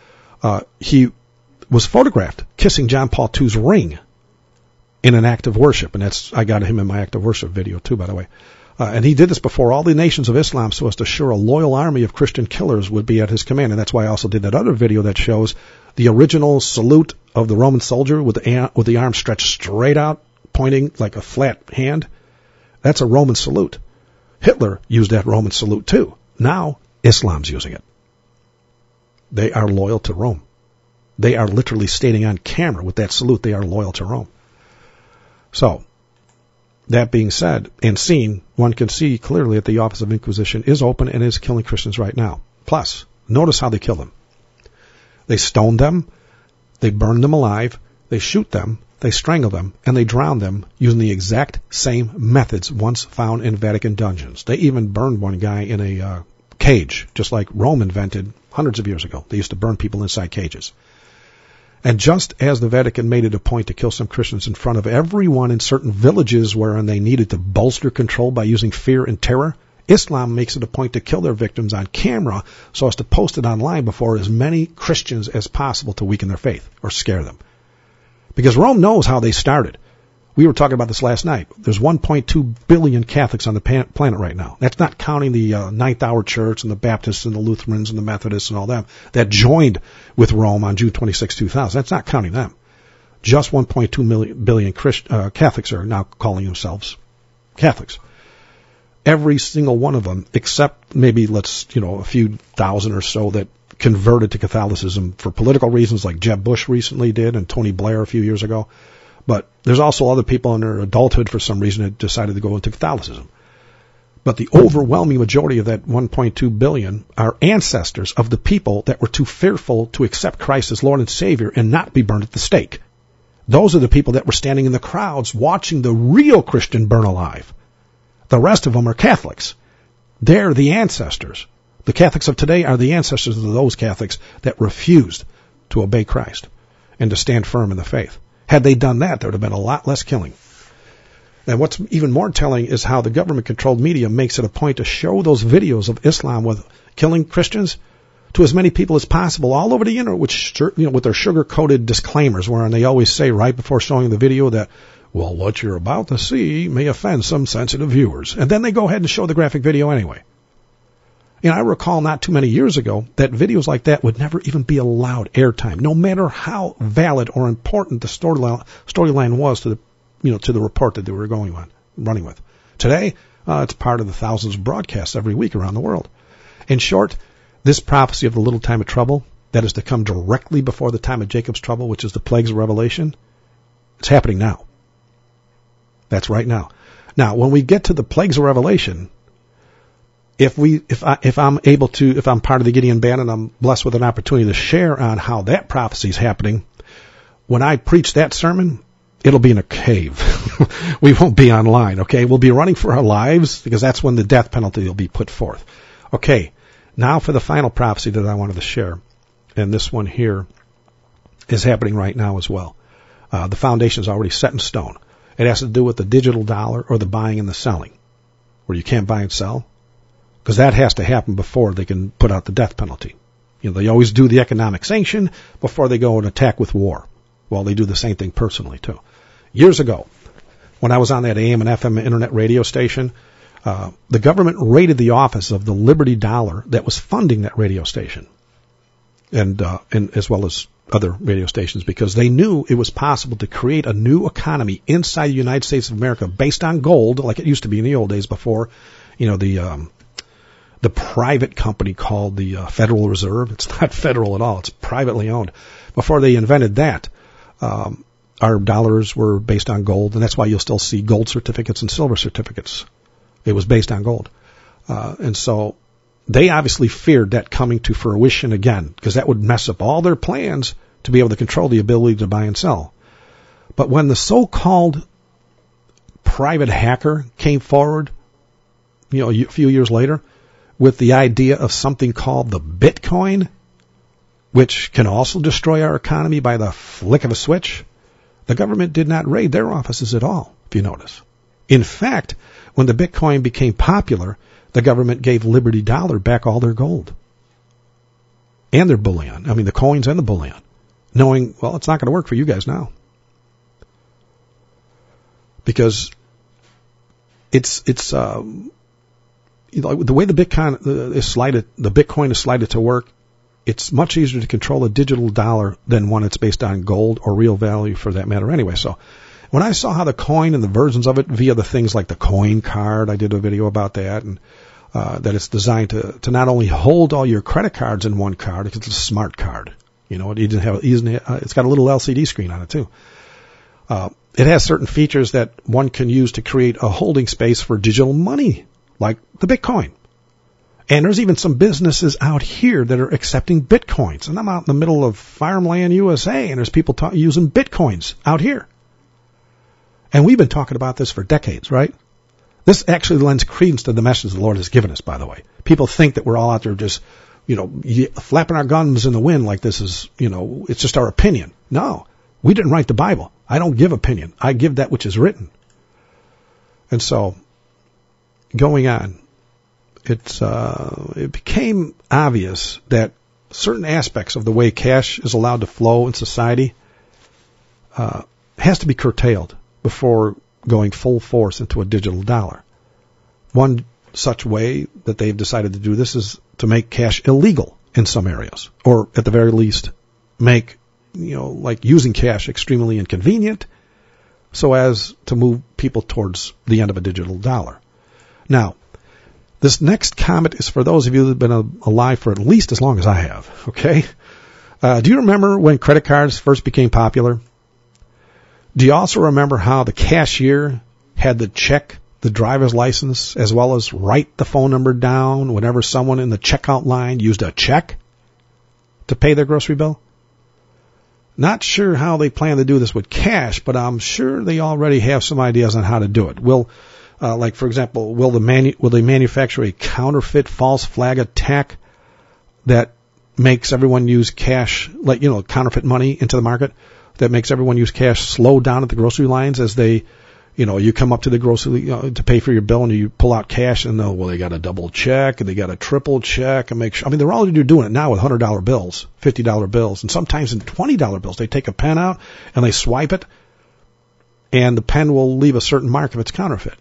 he was photographed kissing John Paul II's ring in an act of worship. And I got him in my act of worship video too, by the way. And he did this before all the nations of Islam so as to assure a loyal army of Christian killers would be at his command. And that's why I also did that other video that shows the original salute of the Roman soldier with the arm stretched straight out, pointing like a flat hand. That's a Roman salute. Hitler used that Roman salute too. Now, Islam's using it. They are loyal to Rome. They are literally stating on camera with that salute they are loyal to Rome. So, that being said and seen, one can see clearly that the Office of Inquisition is open and is killing Christians right now. Plus, notice how they kill them. They stone them, they burn them alive, they shoot them, they strangle them, and they drown them using the exact same methods once found in Vatican dungeons. They even burned one guy in a cage, just like Rome invented hundreds of years ago. They used to burn people inside cages. And just as the Vatican made it a point to kill some Christians in front of everyone in certain villages wherein they needed to bolster control by using fear and terror, Islam makes it a point to kill their victims on camera so as to post it online before as many Christians as possible to weaken their faith or scare them. Because Rome knows how they started. We were talking about this last night. There's 1.2 billion Catholics on the planet right now. That's not counting the Ninth Hour Church and the Baptists and the Lutherans and the Methodists and all them that joined with Rome on June 26, 2000. That's not counting them. Just 1.2 billion Catholics are now calling themselves Catholics. Every single one of them, except maybe a few thousand or so that converted to Catholicism for political reasons like Jeb Bush recently did and Tony Blair a few years ago. But there's also other people in their adulthood for some reason that decided to go into Catholicism. But the overwhelming majority of that 1.2 billion are ancestors of the people that were too fearful to accept Christ as Lord and Savior and not be burned at the stake. Those are the people that were standing in the crowds watching the real Christian burn alive. The rest of them are Catholics. They're the ancestors. The Catholics of today are the ancestors of those Catholics that refused to obey Christ and to stand firm in the faith. Had they done that, there would have been a lot less killing. And what's even more telling is how the government-controlled media makes it a point to show those videos of Islam with killing Christians to as many people as possible all over the internet, with their sugar-coated disclaimers, wherein they always say right before showing the video that, well, what you're about to see may offend some sensitive viewers. And then they go ahead and show the graphic video anyway. I recall not too many years ago that videos like that would never even be allowed airtime, no matter how valid or important the storyline was to the report that they were running with. Today, it's part of the thousands of broadcasts every week around the world. In short, this prophecy of the little time of trouble that is to come directly before the time of Jacob's trouble, which is the plagues of Revelation, it's happening now. That's right now. Now, when we get to the plagues of Revelation, if I'm part of the Gideon band and I'm blessed with an opportunity to share on how that prophecy is happening, when I preach that sermon, it'll be in a cave. We won't be online, okay? We'll be running for our lives because that's when the death penalty will be put forth. Okay, now for the final prophecy that I wanted to share. And this one here is happening right now as well. The foundation is already set in stone. It has to do with the digital dollar or the buying and the selling, where you can't buy and sell. Because that has to happen before they can put out the death penalty. They always do the economic sanction before they go and attack with war. Well, they do the same thing personally, too. Years ago, when I was on that AM and FM internet radio station, the government raided the office of the Liberty Dollar that was funding that radio station, and as well as other radio stations, because they knew it was possible to create a new economy inside the United States of America based on gold, like it used to be in the old days before, the private company called the Federal Reserve. It's not federal at all. It's privately owned. Before they invented that, our dollars were based on gold, and that's why you'll still see gold certificates and silver certificates. It was based on gold. And so they obviously feared that coming to fruition again, because that would mess up all their plans to be able to control the ability to buy and sell. But when the so-called private hacker came forward, a few years later, with the idea of something called the Bitcoin, which can also destroy our economy by the flick of a switch, the government did not raid their offices at all, if you notice. In fact, when the Bitcoin became popular, the government gave Liberty Dollar back all their gold and their bullion. I mean, the coins and the bullion, knowing, well, it's not going to work for you guys now. Because it's the way the Bitcoin is slated to work, it's much easier to control a digital dollar than one that's based on gold or real value for that matter anyway. So when I saw how the coin and the versions of it via the things like the coin card, I did a video about that, and that it's designed to not only hold all your credit cards in one card, it's a smart card. It's got a little LCD screen on it too. It has certain features that one can use to create a holding space for digital money, like the Bitcoin. And there's even some businesses out here that are accepting Bitcoins. And I'm out in the middle of farmland, USA, and there's people using Bitcoins out here. And we've been talking about this for decades, right? This actually lends credence to the message the Lord has given us, by the way. People think that we're all out there just, flapping our guns in the wind like this is, it's just our opinion. No, we didn't write the Bible. I don't give opinion. I give that which is written. And so, going on, it became obvious that certain aspects of the way cash is allowed to flow in society has to be curtailed before going full force into a digital dollar. One such way that they've decided to do this is to make cash illegal in some areas, or at the very least make, like using cash extremely inconvenient so as to move people towards the end of a digital dollar. Now, this next comment is for those of you that have been alive for at least as long as I have, okay? Do you remember when credit cards first became popular? Do you also remember how the cashier had to check the driver's license as well as write the phone number down whenever someone in the checkout line used a check to pay their grocery bill? Not sure how they plan to do this with cash, but I'm sure they already have some ideas on how to do it. Like, for example, will they manufacture a counterfeit false flag attack that makes everyone use cash, like, counterfeit money into the market, that makes everyone use cash slow down at the grocery lines as they, you come up to the grocery to pay for your bill and you pull out cash and they got a double check and they got a triple check and make sure. I mean, they're already doing it now with $100 bills, $50 bills, and sometimes in $20 bills. They take a pen out and they swipe it, and the pen will leave a certain mark if it's counterfeit.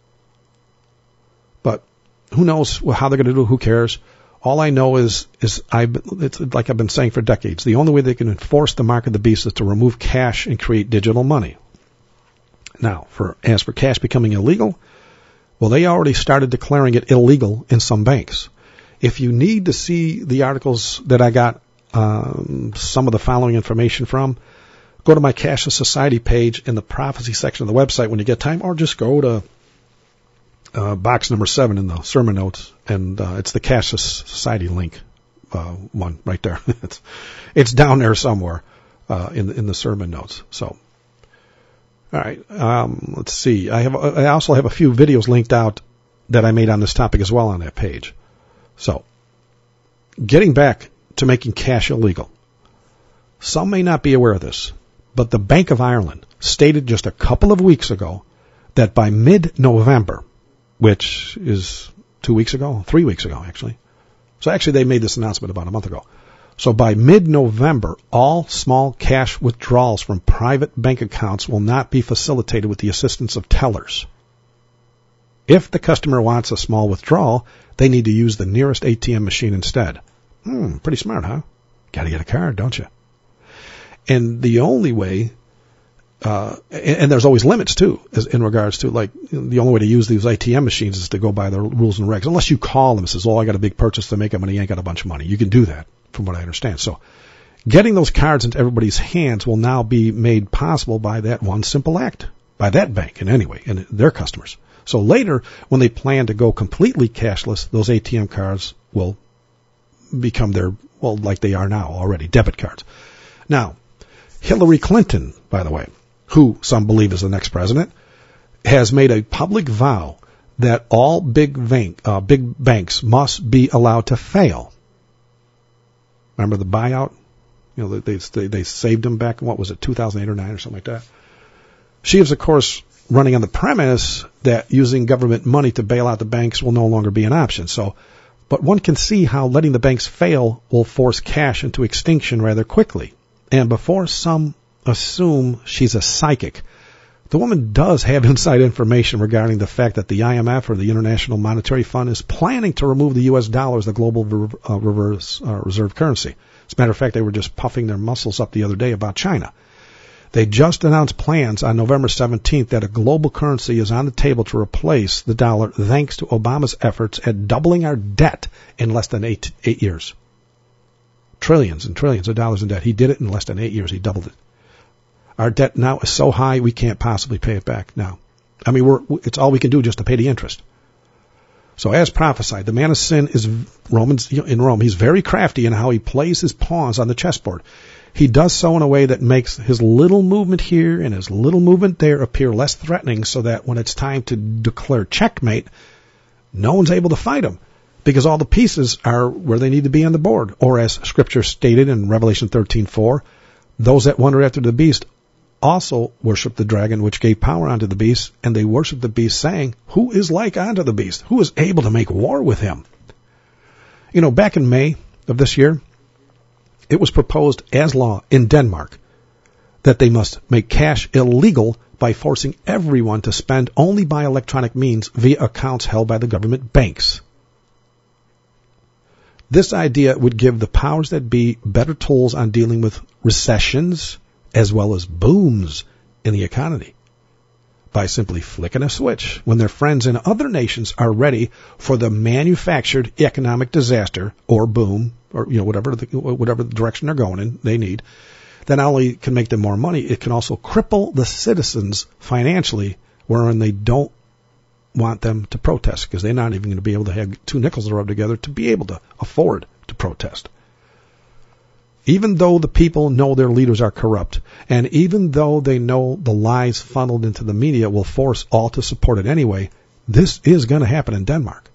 But who knows how they're going to do it? Who cares? All I know is it's like I've been saying for decades. The only way they can enforce the mark of the beast is to remove cash and create digital money. Now, as for cash becoming illegal, well, they already started declaring it illegal in some banks. If you need to see the articles that I got some of the following information from, go to my Cashless Society page in the prophecy section of the website when you get time, or just go to box number 7 in the sermon notes, and it's the Cashless Society link, one right there. It's down there somewhere in the sermon notes. So, all right, let's see. I also have a few videos linked out that I made on this topic as well on that page. So, getting back to making cash illegal. Some may not be aware of this, but the Bank of Ireland stated just a couple of weeks ago that by mid-November, which is 3 weeks ago, actually. So actually they made this announcement about a month ago. So by mid-November, all small cash withdrawals from private bank accounts will not be facilitated with the assistance of tellers. If the customer wants a small withdrawal, they need to use the nearest ATM machine instead. Pretty smart, huh? Got to get a card, don't you? And the only way, and there's always limits too, in regards to like the only way to use these ATM machines is to go by the rules and regs. Unless you call them and says, "Oh, I got a big purchase to make, and you ain't got a bunch of money." You can do that, from what I understand. So, getting those cards into everybody's hands will now be made possible by that one simple act, by that bank, and anyway, and their customers. So later, when they plan to go completely cashless, those ATM cards will become like they are now already, debit cards. Now, Hillary Clinton, by the way, who some believe is the next president, has made a public vow that all big banks must be allowed to fail. Remember the buyout? You know, they saved them back in, 2008 or 9 or something like that? She is, of course, running on the premise that using government money to bail out the banks will no longer be an option. But one can see how letting the banks fail will force cash into extinction rather quickly. And before some assume she's a psychic, the woman does have inside information regarding the fact that the IMF, or the International Monetary Fund, is planning to remove the U.S. dollar as the global reserve currency. As a matter of fact, they were just puffing their muscles up the other day about China. They just announced plans on November 17th that a global currency is on the table to replace the dollar thanks to Obama's efforts at doubling our debt in less than eight years. Trillions and trillions of dollars in debt. He did it in less than 8 years. He doubled it. Our debt now is so high we can't possibly pay it back now. I mean, it's all we can do just to pay the interest. So as prophesied, the man of sin is in Rome. He's very crafty in how he plays his pawns on the chessboard. He does so in a way that makes his little movement here and his little movement there appear less threatening, so that when it's time to declare checkmate, no one's able to fight him, because all the pieces are where they need to be on the board. Or as Scripture stated in Revelation 13:4, those that wander after the beast also worship the dragon, which gave power unto the beast, and they worship the beast, saying, "Who is like unto the beast? Who is able to make war with him?" You know, back in May of this year, it was proposed as law in Denmark that they must make cash illegal by forcing everyone to spend only by electronic means via accounts held by the government banks. This idea would give the powers that be better tools on dealing with recessions as well as booms in the economy by simply flicking a switch when their friends in other nations are ready for the manufactured economic disaster or boom, or whatever the direction they're going in, they need. That not only can make them more money, it can also cripple the citizens financially, wherein they don't want them to protest, because they're not even going to be able to have two nickels to rub together to be able to afford to protest. Even though the people know their leaders are corrupt, and even though they know the lies funneled into the media will force all to support it anyway, this is going to happen in Denmark.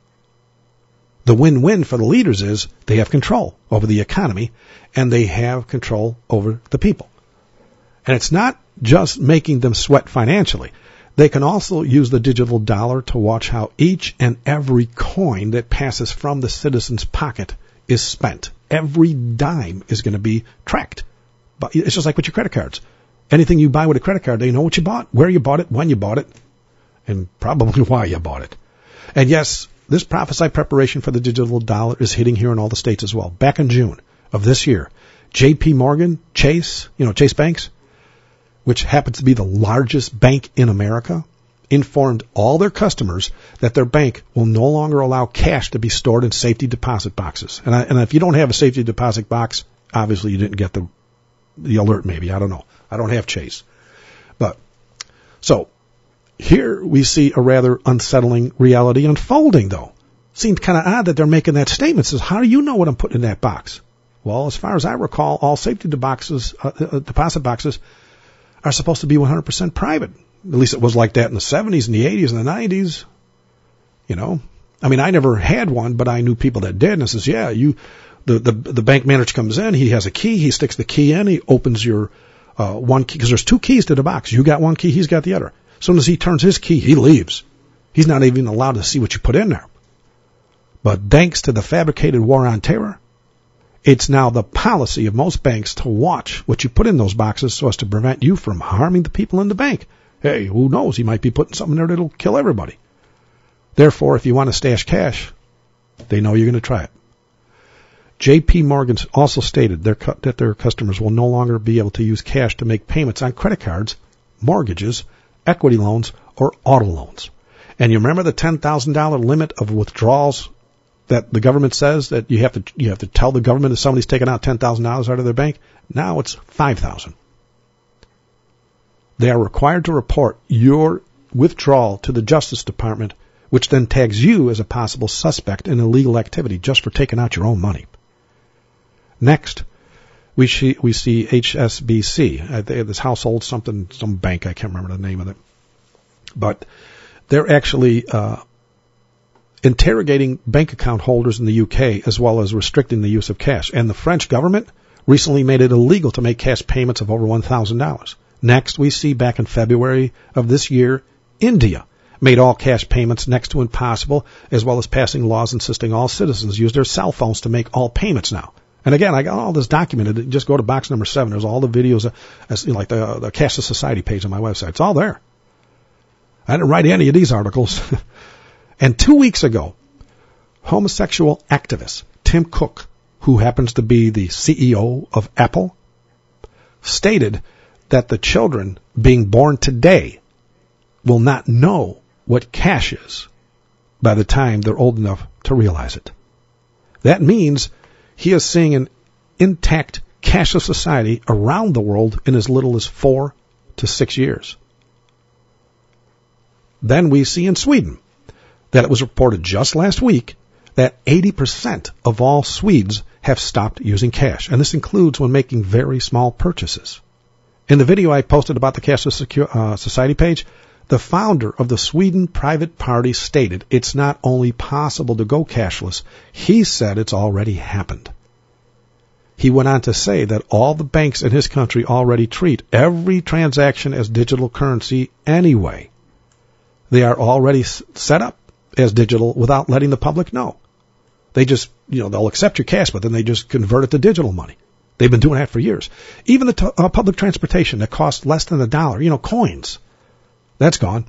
The win-win for the leaders is they have control over the economy, and they have control over the people. And it's not just making them sweat financially. They can also use the digital dollar to watch how each and every coin that passes from the citizen's pocket is spent. Every dime is going to be tracked. But it's just like with your credit cards. Anything you buy with a credit card, they know what you bought, where you bought it, when you bought it, and probably why you bought it. And yes, this prophesied preparation for the digital dollar is hitting here in all the states as well. Back in June of this year, J.P. Morgan, Chase Banks, which happens to be the largest bank in America, informed all their customers that their bank will no longer allow cash to be stored in safety deposit boxes. And if you don't have a safety deposit box, obviously you didn't get the alert maybe. I don't know. I don't have Chase. But so here we see a rather unsettling reality unfolding, though. Seems kind of odd that they're making that statement. Says, how do you know what I'm putting in that box? Well, as far as I recall, all safety deposit boxes are supposed to be 100% private. At least it was like that in the 70s and the 80s and the 90s. I mean, I never had one, but I knew people that did. And it says, yeah, the bank manager comes in, he has a key, he sticks the key in, he opens your one key, because there's two keys to the box. You got one key, he's got the other. As soon as he turns his key, he leaves. He's not even allowed to see what you put in there. But thanks to the fabricated war on terror It's now the policy of most banks to watch what you put in those boxes so as to prevent you from harming the people in the bank. Hey, who knows? He might be putting something there that'll kill everybody. Therefore, if you want to stash cash, they know you're going to try it. J.P. Morgan also stated that their customers will no longer be able to use cash to make payments on credit cards, mortgages, equity loans, or auto loans. And you remember the $10,000 limit of withdrawals that the government says that you have to tell the government if somebody's taking out $10,000 out of their bank? Now it's $5,000. They are required to report your withdrawal to the Justice Department, which then tags you as a possible suspect in illegal activity just for taking out your own money. Next, we see HSBC. This household something, some bank, I can't remember the name of it. But they're actually interrogating bank account holders in the UK as well as restricting the use of cash. And the French government recently made it illegal to make cash payments of over $1,000. Next, we see back in February of this year, India made all cash payments next to impossible, as well as passing laws insisting all citizens use their cell phones to make all payments now. And again, I got all this documented. Just go to box number 7. There's all the videos, like the Cashless Society page on my website. It's all there. I didn't write any of these articles. And 2 weeks ago, homosexual activist Tim Cook, who happens to be the CEO of Apple, stated that the children being born today will not know what cash is by the time they're old enough to realize it. That means he is seeing an intact cashless society around the world in as little as 4 to 6 years. Then we see in Sweden that it was reported just last week that 80% of all Swedes have stopped using cash, and this includes when making very small purchases. In the video I posted about the Cashless Society page, the founder of the Sweden Private Party stated it's not only possible to go cashless, he said it's already happened. He went on to say that all the banks in his country already treat every transaction as digital currency anyway. They are already set up as digital without letting the public know. They just, they'll accept your cash, but then they just convert it to digital money. They've been doing that for years. Even the public transportation that costs less than $1, coins, that's gone.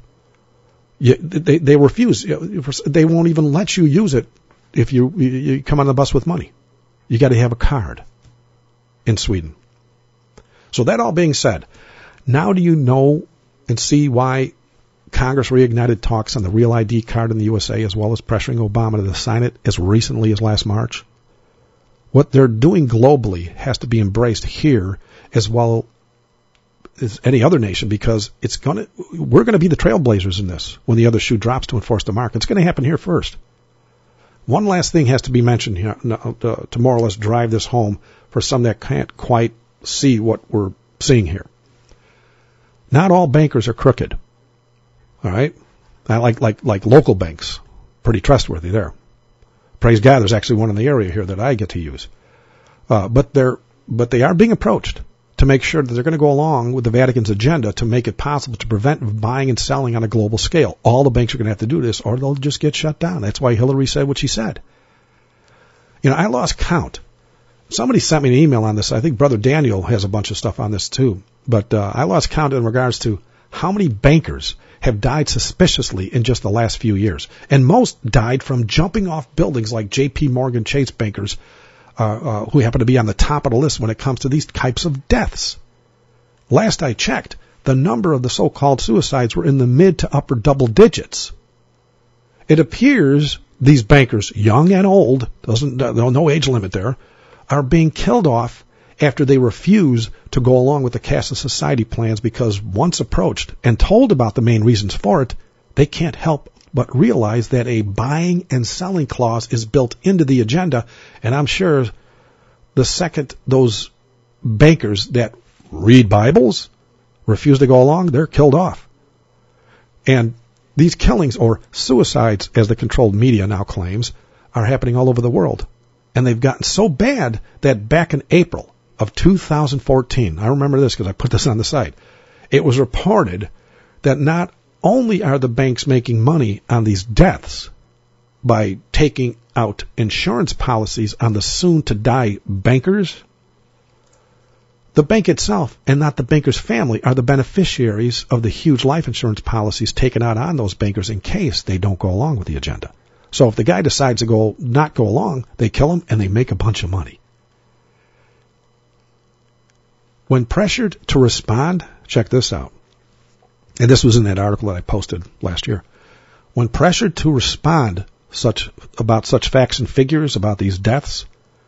They refuse. They won't even let you use it if you come on the bus with money. You got to have a card in Sweden. So that all being said, now do you know and see why Congress reignited talks on the Real ID card in the USA, as well as pressuring Obama to sign it as recently as last March? What they're doing globally has to be embraced here as well as any other nation, because we're going to be the trailblazers in this when the other shoe drops to enforce the mark. It's going to happen here first. One last thing has to be mentioned here to more or less drive this home for some that can't quite see what we're seeing here. Not all bankers are crooked. All right? I like local banks. Pretty trustworthy there. Praise God, there's actually one in the area here that I get to use. But they are being approached to make sure that they're going to go along with the Vatican's agenda to make it possible to prevent buying and selling on a global scale. All the banks are going to have to do this, or they'll just get shut down. That's why Hillary said what she said. I lost count. Somebody sent me an email on this. I think Brother Daniel has a bunch of stuff on this too. But I lost count in regards to how many bankers have died suspiciously in just the last few years. And most died from jumping off buildings like J.P. Morgan Chase bankers, who happen to be on the top of the list when it comes to these types of deaths. Last I checked, the number of the so-called suicides were in the mid to upper double digits. It appears these bankers, young and old, no age limit there, are being killed off after they refuse to go along with the Cashless Society plans, because once approached and told about the main reasons for it, they can't help but realize that a buying and selling clause is built into the agenda. And I'm sure the second those bankers that read Bibles refuse to go along, they're killed off. And these killings, or suicides as the controlled media now claims, are happening all over the world. And they've gotten so bad that back in April of 2014, I remember this because I put this on the site, it was reported that not only are the banks making money on these deaths by taking out insurance policies on the soon-to-die bankers, the bank itself and not the banker's family are the beneficiaries of the huge life insurance policies taken out on those bankers in case they don't go along with the agenda. So if the guy decides to not go along, they kill him and they make a bunch of money. When pressured to respond, check this out. And this was in that article that I posted last year. When pressured to respond about such facts and figures about these deaths,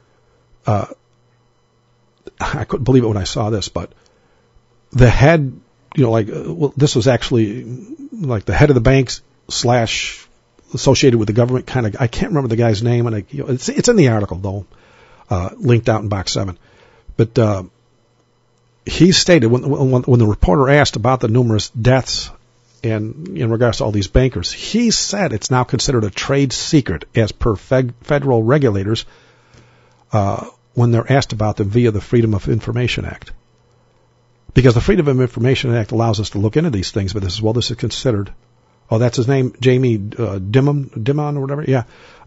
I couldn't believe it when I saw this, but the head, this was actually like the head of the banks / associated with the government kind of, I can't remember the guy's name, and it's in the article though, linked out in box 7. But he stated when the reporter asked about the numerous deaths and in regards to all these bankers, he said it's now considered a trade secret as per federal regulators when they're asked about them via the Freedom of Information Act. Because the Freedom of Information Act allows us to look into these things, but this is considered. Oh, that's his name, Jamie Dimon or whatever. Yeah,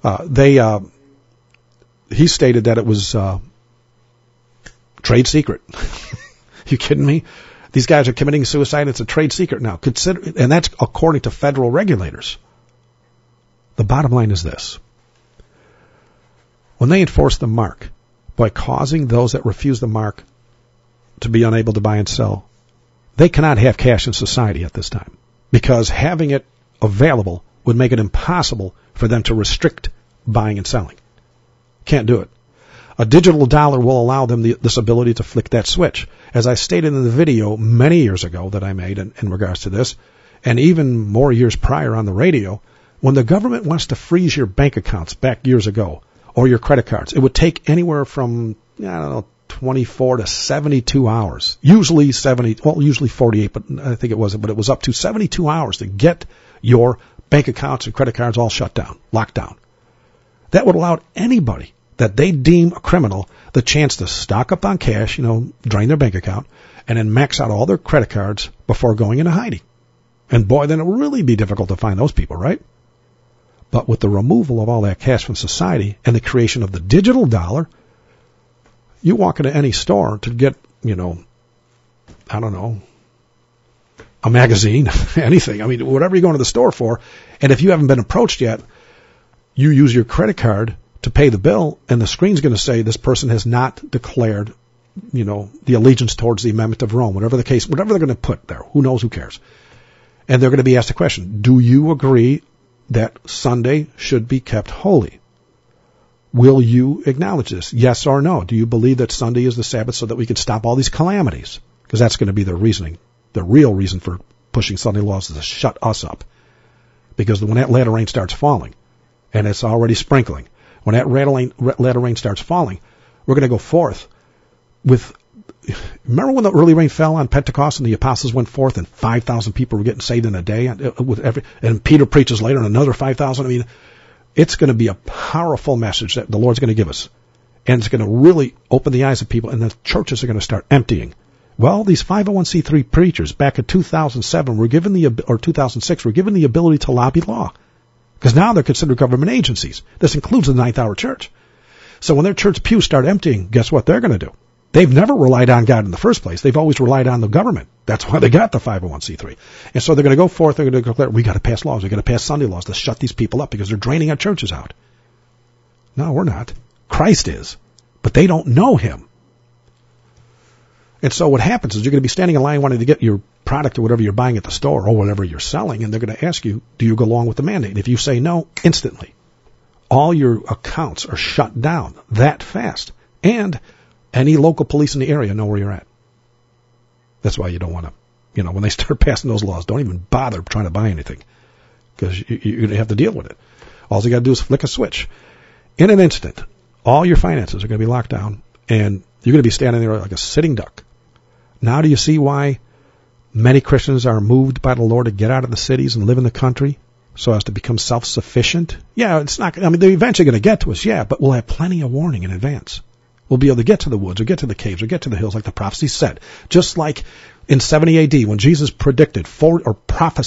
he stated that it was trade secret. You kidding me? These guys are committing suicide. It's a trade secret now. And that's according to federal regulators. The bottom line is this: when they enforce the mark by causing those that refuse the mark to be unable to buy and sell, they cannot have cash in society at this time, because having it available would make it impossible for them to restrict buying and selling. Can't do it. A digital dollar will allow them this ability to flick that switch. As I stated in the video many years ago that I made in regards to this, and even more years prior on the radio, when the government wants to freeze your bank accounts back years ago, or your credit cards, it would take anywhere from, 24 to 72 hours. Usually 48, but I think it was up to 72 hours to get your bank accounts and credit cards all shut down, locked down. That would allow anybody that they deem a criminal the chance to stock up on cash, drain their bank account, and then max out all their credit cards before going into hiding. And boy, then it would really be difficult to find those people, right? But with the removal of all that cash from society and the creation of the digital dollar, you walk into any store to get, a magazine, anything. I mean, whatever you go into the store for. And if you haven't been approached yet, you use your credit card to pay the bill, and the screen's going to say this person has not declared, the allegiance towards the Amendment of Rome, whatever they're going to put there. Who knows? Who cares? And they're going to be asked a question. Do you agree that Sunday should be kept holy? Will you acknowledge this? Yes or no? Do you believe that Sunday is the Sabbath so that we can stop all these calamities? Because that's going to be the reasoning. The real reason for pushing Sunday laws is to shut us up. Because when that latter rain starts falling, and it's already sprinkling, when that latter rain starts falling, we're going to go forth with... Remember when the early rain fell on Pentecost and the apostles went forth and 5,000 people were getting saved in a day? And Peter preaches later and another 5,000. I mean, it's going to be a powerful message that the Lord's going to give us. And it's going to really open the eyes of people, and the churches are going to start emptying. Well, these 501c3 preachers back in 2007 were given 2006 were given the ability to lobby law. Because now they're considered government agencies. This includes the Ninth Hour Church. So when their church pews start emptying, guess what they're going to do? They've never relied on God in the first place. They've always relied on the government. That's why they got the 501c3. And so they're going to go forth, they're going to declare, we got to pass laws, we got to pass Sunday laws to shut these people up because they're draining our churches out. No, we're not. Christ is. But they don't know him. And so what happens is you're going to be standing in line wanting to get your product or whatever you're buying at the store or whatever you're selling, and they're going to ask you, do you go along with the mandate? And if you say no, instantly, all your accounts are shut down that fast. And any local police in the area know where you're at. That's why you don't want to, when they start passing those laws, don't even bother trying to buy anything, because you're going to have to deal with it. All you got to do is flick a switch. In an instant, all your finances are going to be locked down, and you're going to be standing there like a sitting duck. Now do you see why many Christians are moved by the Lord to get out of the cities and live in the country so as to become self-sufficient? Yeah, they're eventually going to get to us, but we'll have plenty of warning in advance. We'll be able to get to the woods or get to the caves or get to the hills like the prophecy said. Just like in 70 AD when Jesus predicted or prophesied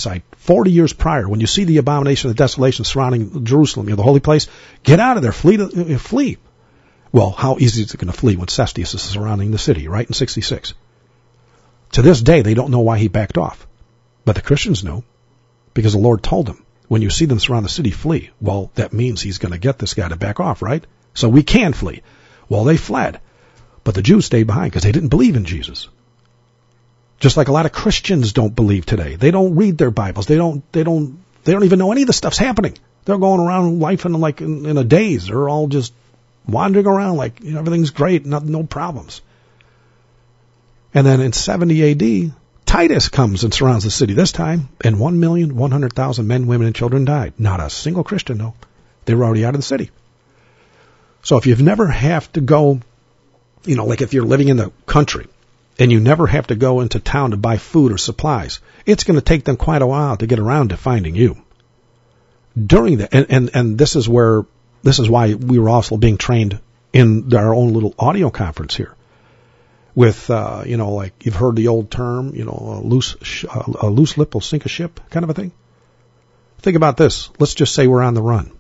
40 years prior, when you see the abomination of desolation surrounding Jerusalem, the holy place, get out of there, flee. Well, how easy is it going to flee when Cestius is surrounding the city, right, in 66? To this day, they don't know why he backed off. But the Christians know, because the Lord told them, when you see them surround the city, flee. Well, that means he's going to get this guy to back off, right? So we can flee. Well, they fled. But the Jews stayed behind because they didn't believe in Jesus. Just like a lot of Christians don't believe today. They don't read their Bibles. They don't even know any of the stuff's happening. They're going around life in a daze. They're all just wandering around like everything's great, no problems. And then in 70 AD, Titus comes and surrounds the city this time, and 1,100,000 men, women, and children died. Not a single Christian, though. They were already out of the city. So if you've never have to go, like if you're living in the country, and you never have to go into town to buy food or supplies, it's going to take them quite a while to get around to finding you. During the, and this is why we were also being trained in our own little audio conference here. With, like you've heard the old term, a loose lip will sink a ship kind of a thing. Think about this. Let's just say we're on the run.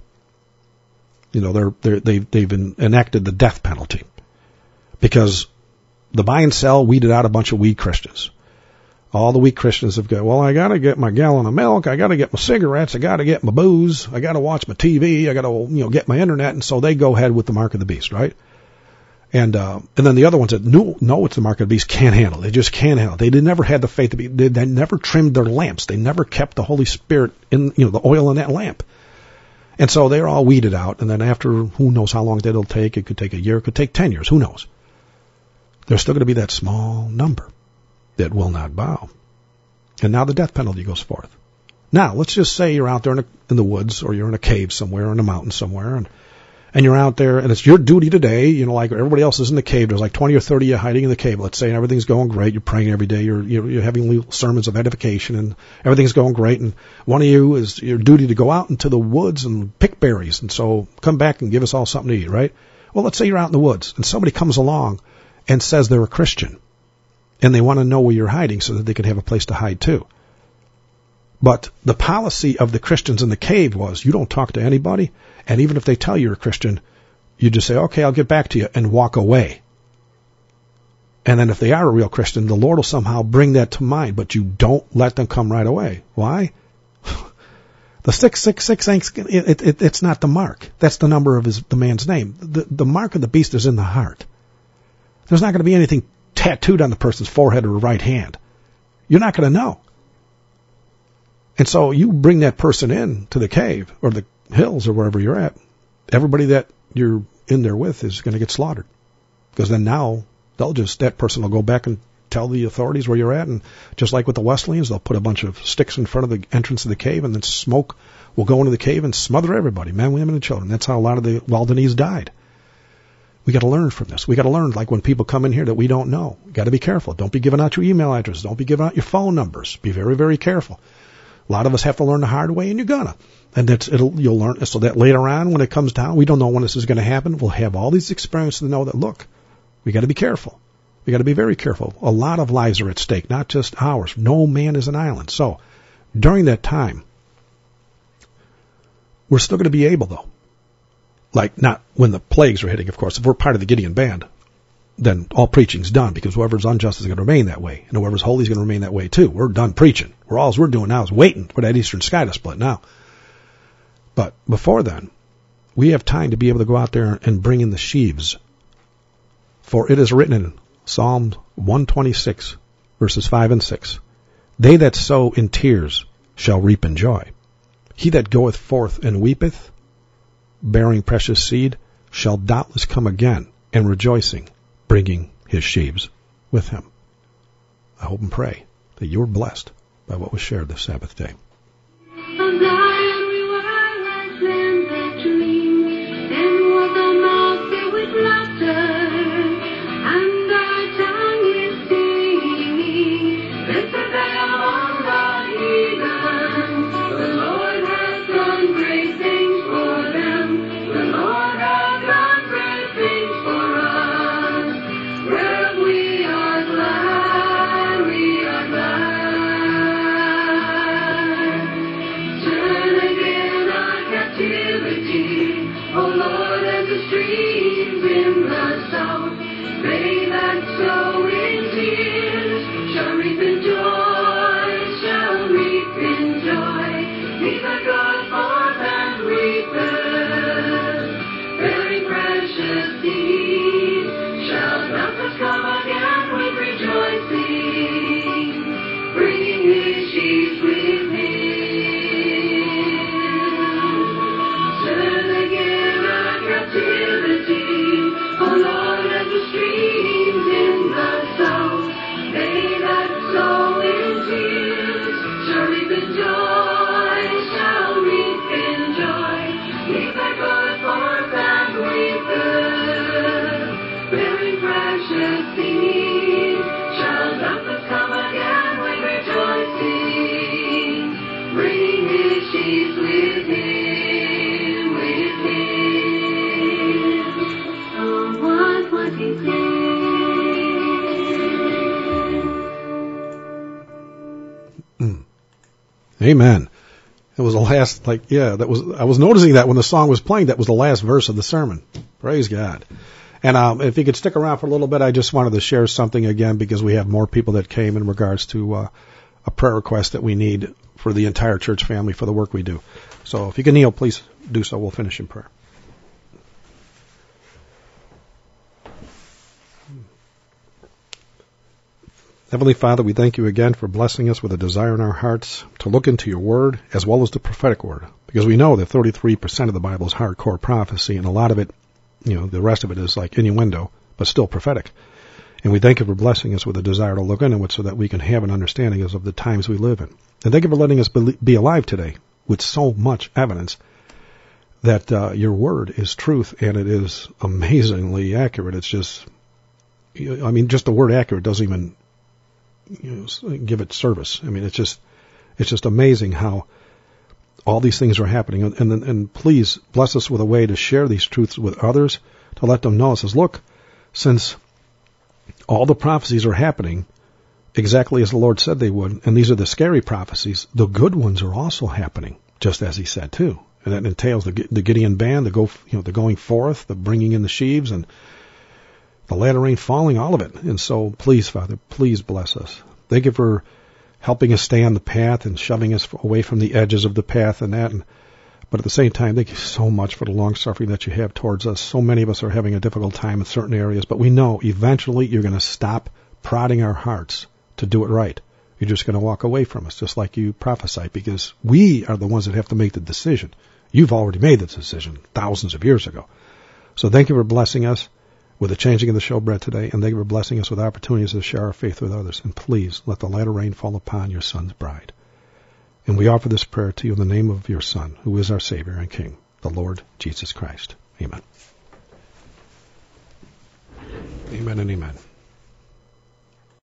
They've enacted the death penalty because the buy and sell weeded out a bunch of weak Christians. All the weak Christians have got, well, I got to get my gallon of milk. I got to get my cigarettes. I got to get my booze. I got to watch my TV. I got to, get my internet. And so they go ahead with the mark of the beast, right? And then the other ones that know it's the mark of the beast can't handle it. They just can't handle it. They never had the faith to be, they never trimmed their lamps. They never kept the Holy Spirit in, the oil in that lamp. And so they're all weeded out. And then after who knows how long that'll take, it could take a year, it could take 10 years, who knows? There's still going to be that small number that will not bow. And now the death penalty goes forth. Now, let's just say you're out there in the woods, or you're in a cave somewhere, or in a mountain somewhere, and you're out there, and it's your duty today, like everybody else is in the cave. There's like 20 or 30 of you hiding in the cave, let's say, and everything's going great. You're praying every day. You're having little sermons of edification, and everything's going great. And one of you is your duty to go out into the woods and pick berries, and so come back and give us all something to eat, right? Well, let's say you're out in the woods, and somebody comes along and says they're a Christian, and they want to know where you're hiding so that they can have a place to hide too. But the policy of the Christians in the cave was you don't talk to anybody, and even if they tell you're a Christian, you just say, okay, I'll get back to you, and walk away. And then if they are a real Christian, the Lord will somehow bring that to mind, but you don't let them come right away. Why? The 666, it's not the mark. That's the number of the man's name. The mark of the beast is in the heart. There's not going to be anything tattooed on the person's forehead or right hand. You're not going to know. And so you bring that person in to the cave or the hills or wherever you're at. Everybody that you're in there with is going to get slaughtered. Because then now that person will go back and tell the authorities where you're at. And just like with the Wesleyans, they'll put a bunch of sticks in front of the entrance of the cave, and then smoke will go into the cave and smother everybody, men, women, and children. That's how a lot of the Waldenese died. We got to learn from this. We got to learn, like when people come in here that we don't know. You got to be careful. Don't be giving out your email address. Don't be giving out your phone numbers. Be very, very careful. A lot of us have to learn the hard way, and you're gonna. And you'll learn so that later on, when it comes down, we don't know when this is going to happen. We'll have all these experiences to know that, look, we got to be careful. We got to be very careful. A lot of lives are at stake, not just ours. No man is an island. So during that time, we're still going to be able, though. Like, not when the plagues are hitting, of course. If we're part of the Gideon band, then all preaching's done, because whoever's unjust is going to remain that way, and whoever's holy is going to remain that way too. We're done preaching. All we're doing now is waiting for that eastern sky to split now. But before then, we have time to be able to go out there and bring in the sheaves. For it is written in Psalm 126, verses 5 and 6, they that sow in tears shall reap in joy. He that goeth forth and weepeth, bearing precious seed, shall doubtless come again, and rejoicing, bringing his sheaves with him. I hope and pray that you are blessed by what was shared this Sabbath day. Amen. It was the last, I was noticing that when the song was playing, that was the last verse of the sermon. Praise God. And if you could stick around for a little bit, I just wanted to share something again because we have more people that came in regards to a prayer request that we need for the entire church family for the work we do. So if you can kneel, please do so. We'll finish in prayer. Heavenly Father, we thank you again for blessing us with a desire in our hearts to look into your word as well as the prophetic word, because we know that 33% of the Bible is hardcore prophecy, and a lot of it, the rest of it is like innuendo, but still prophetic. And we thank you for blessing us with a desire to look into it so that we can have an understanding of the times we live in. And thank you for letting us be alive today with so much evidence that your word is truth, and it is amazingly accurate. It's just, just the word accurate doesn't even give it service. It's just amazing how all these things are happening. And please bless us with a way to share these truths with others, to let them know. It says, look, since all the prophecies are happening exactly as the Lord said they would, and these are the scary prophecies, the good ones are also happening, just as he said too. And that entails the Gideon band, the going forth, the bringing in the sheaves, and the latter rain falling, all of it. And so please, Father, please bless us. Thank you for helping us stay on the path and shoving us away from the edges of the path and that. But at the same time, thank you so much for the long suffering that you have towards us. So many of us are having a difficult time in certain areas, but we know eventually you're going to stop prodding our hearts to do it right. You're just going to walk away from us, just like you prophesied, because we are the ones that have to make the decision. You've already made the decision thousands of years ago. So thank you for blessing us with the changing of the showbread today, and thank you for blessing us with opportunities to share our faith with others. And please let the latter rain fall upon your Son's bride. And we offer this prayer to you in the name of your Son, who is our Savior and King, the Lord Jesus Christ. Amen. Amen and amen.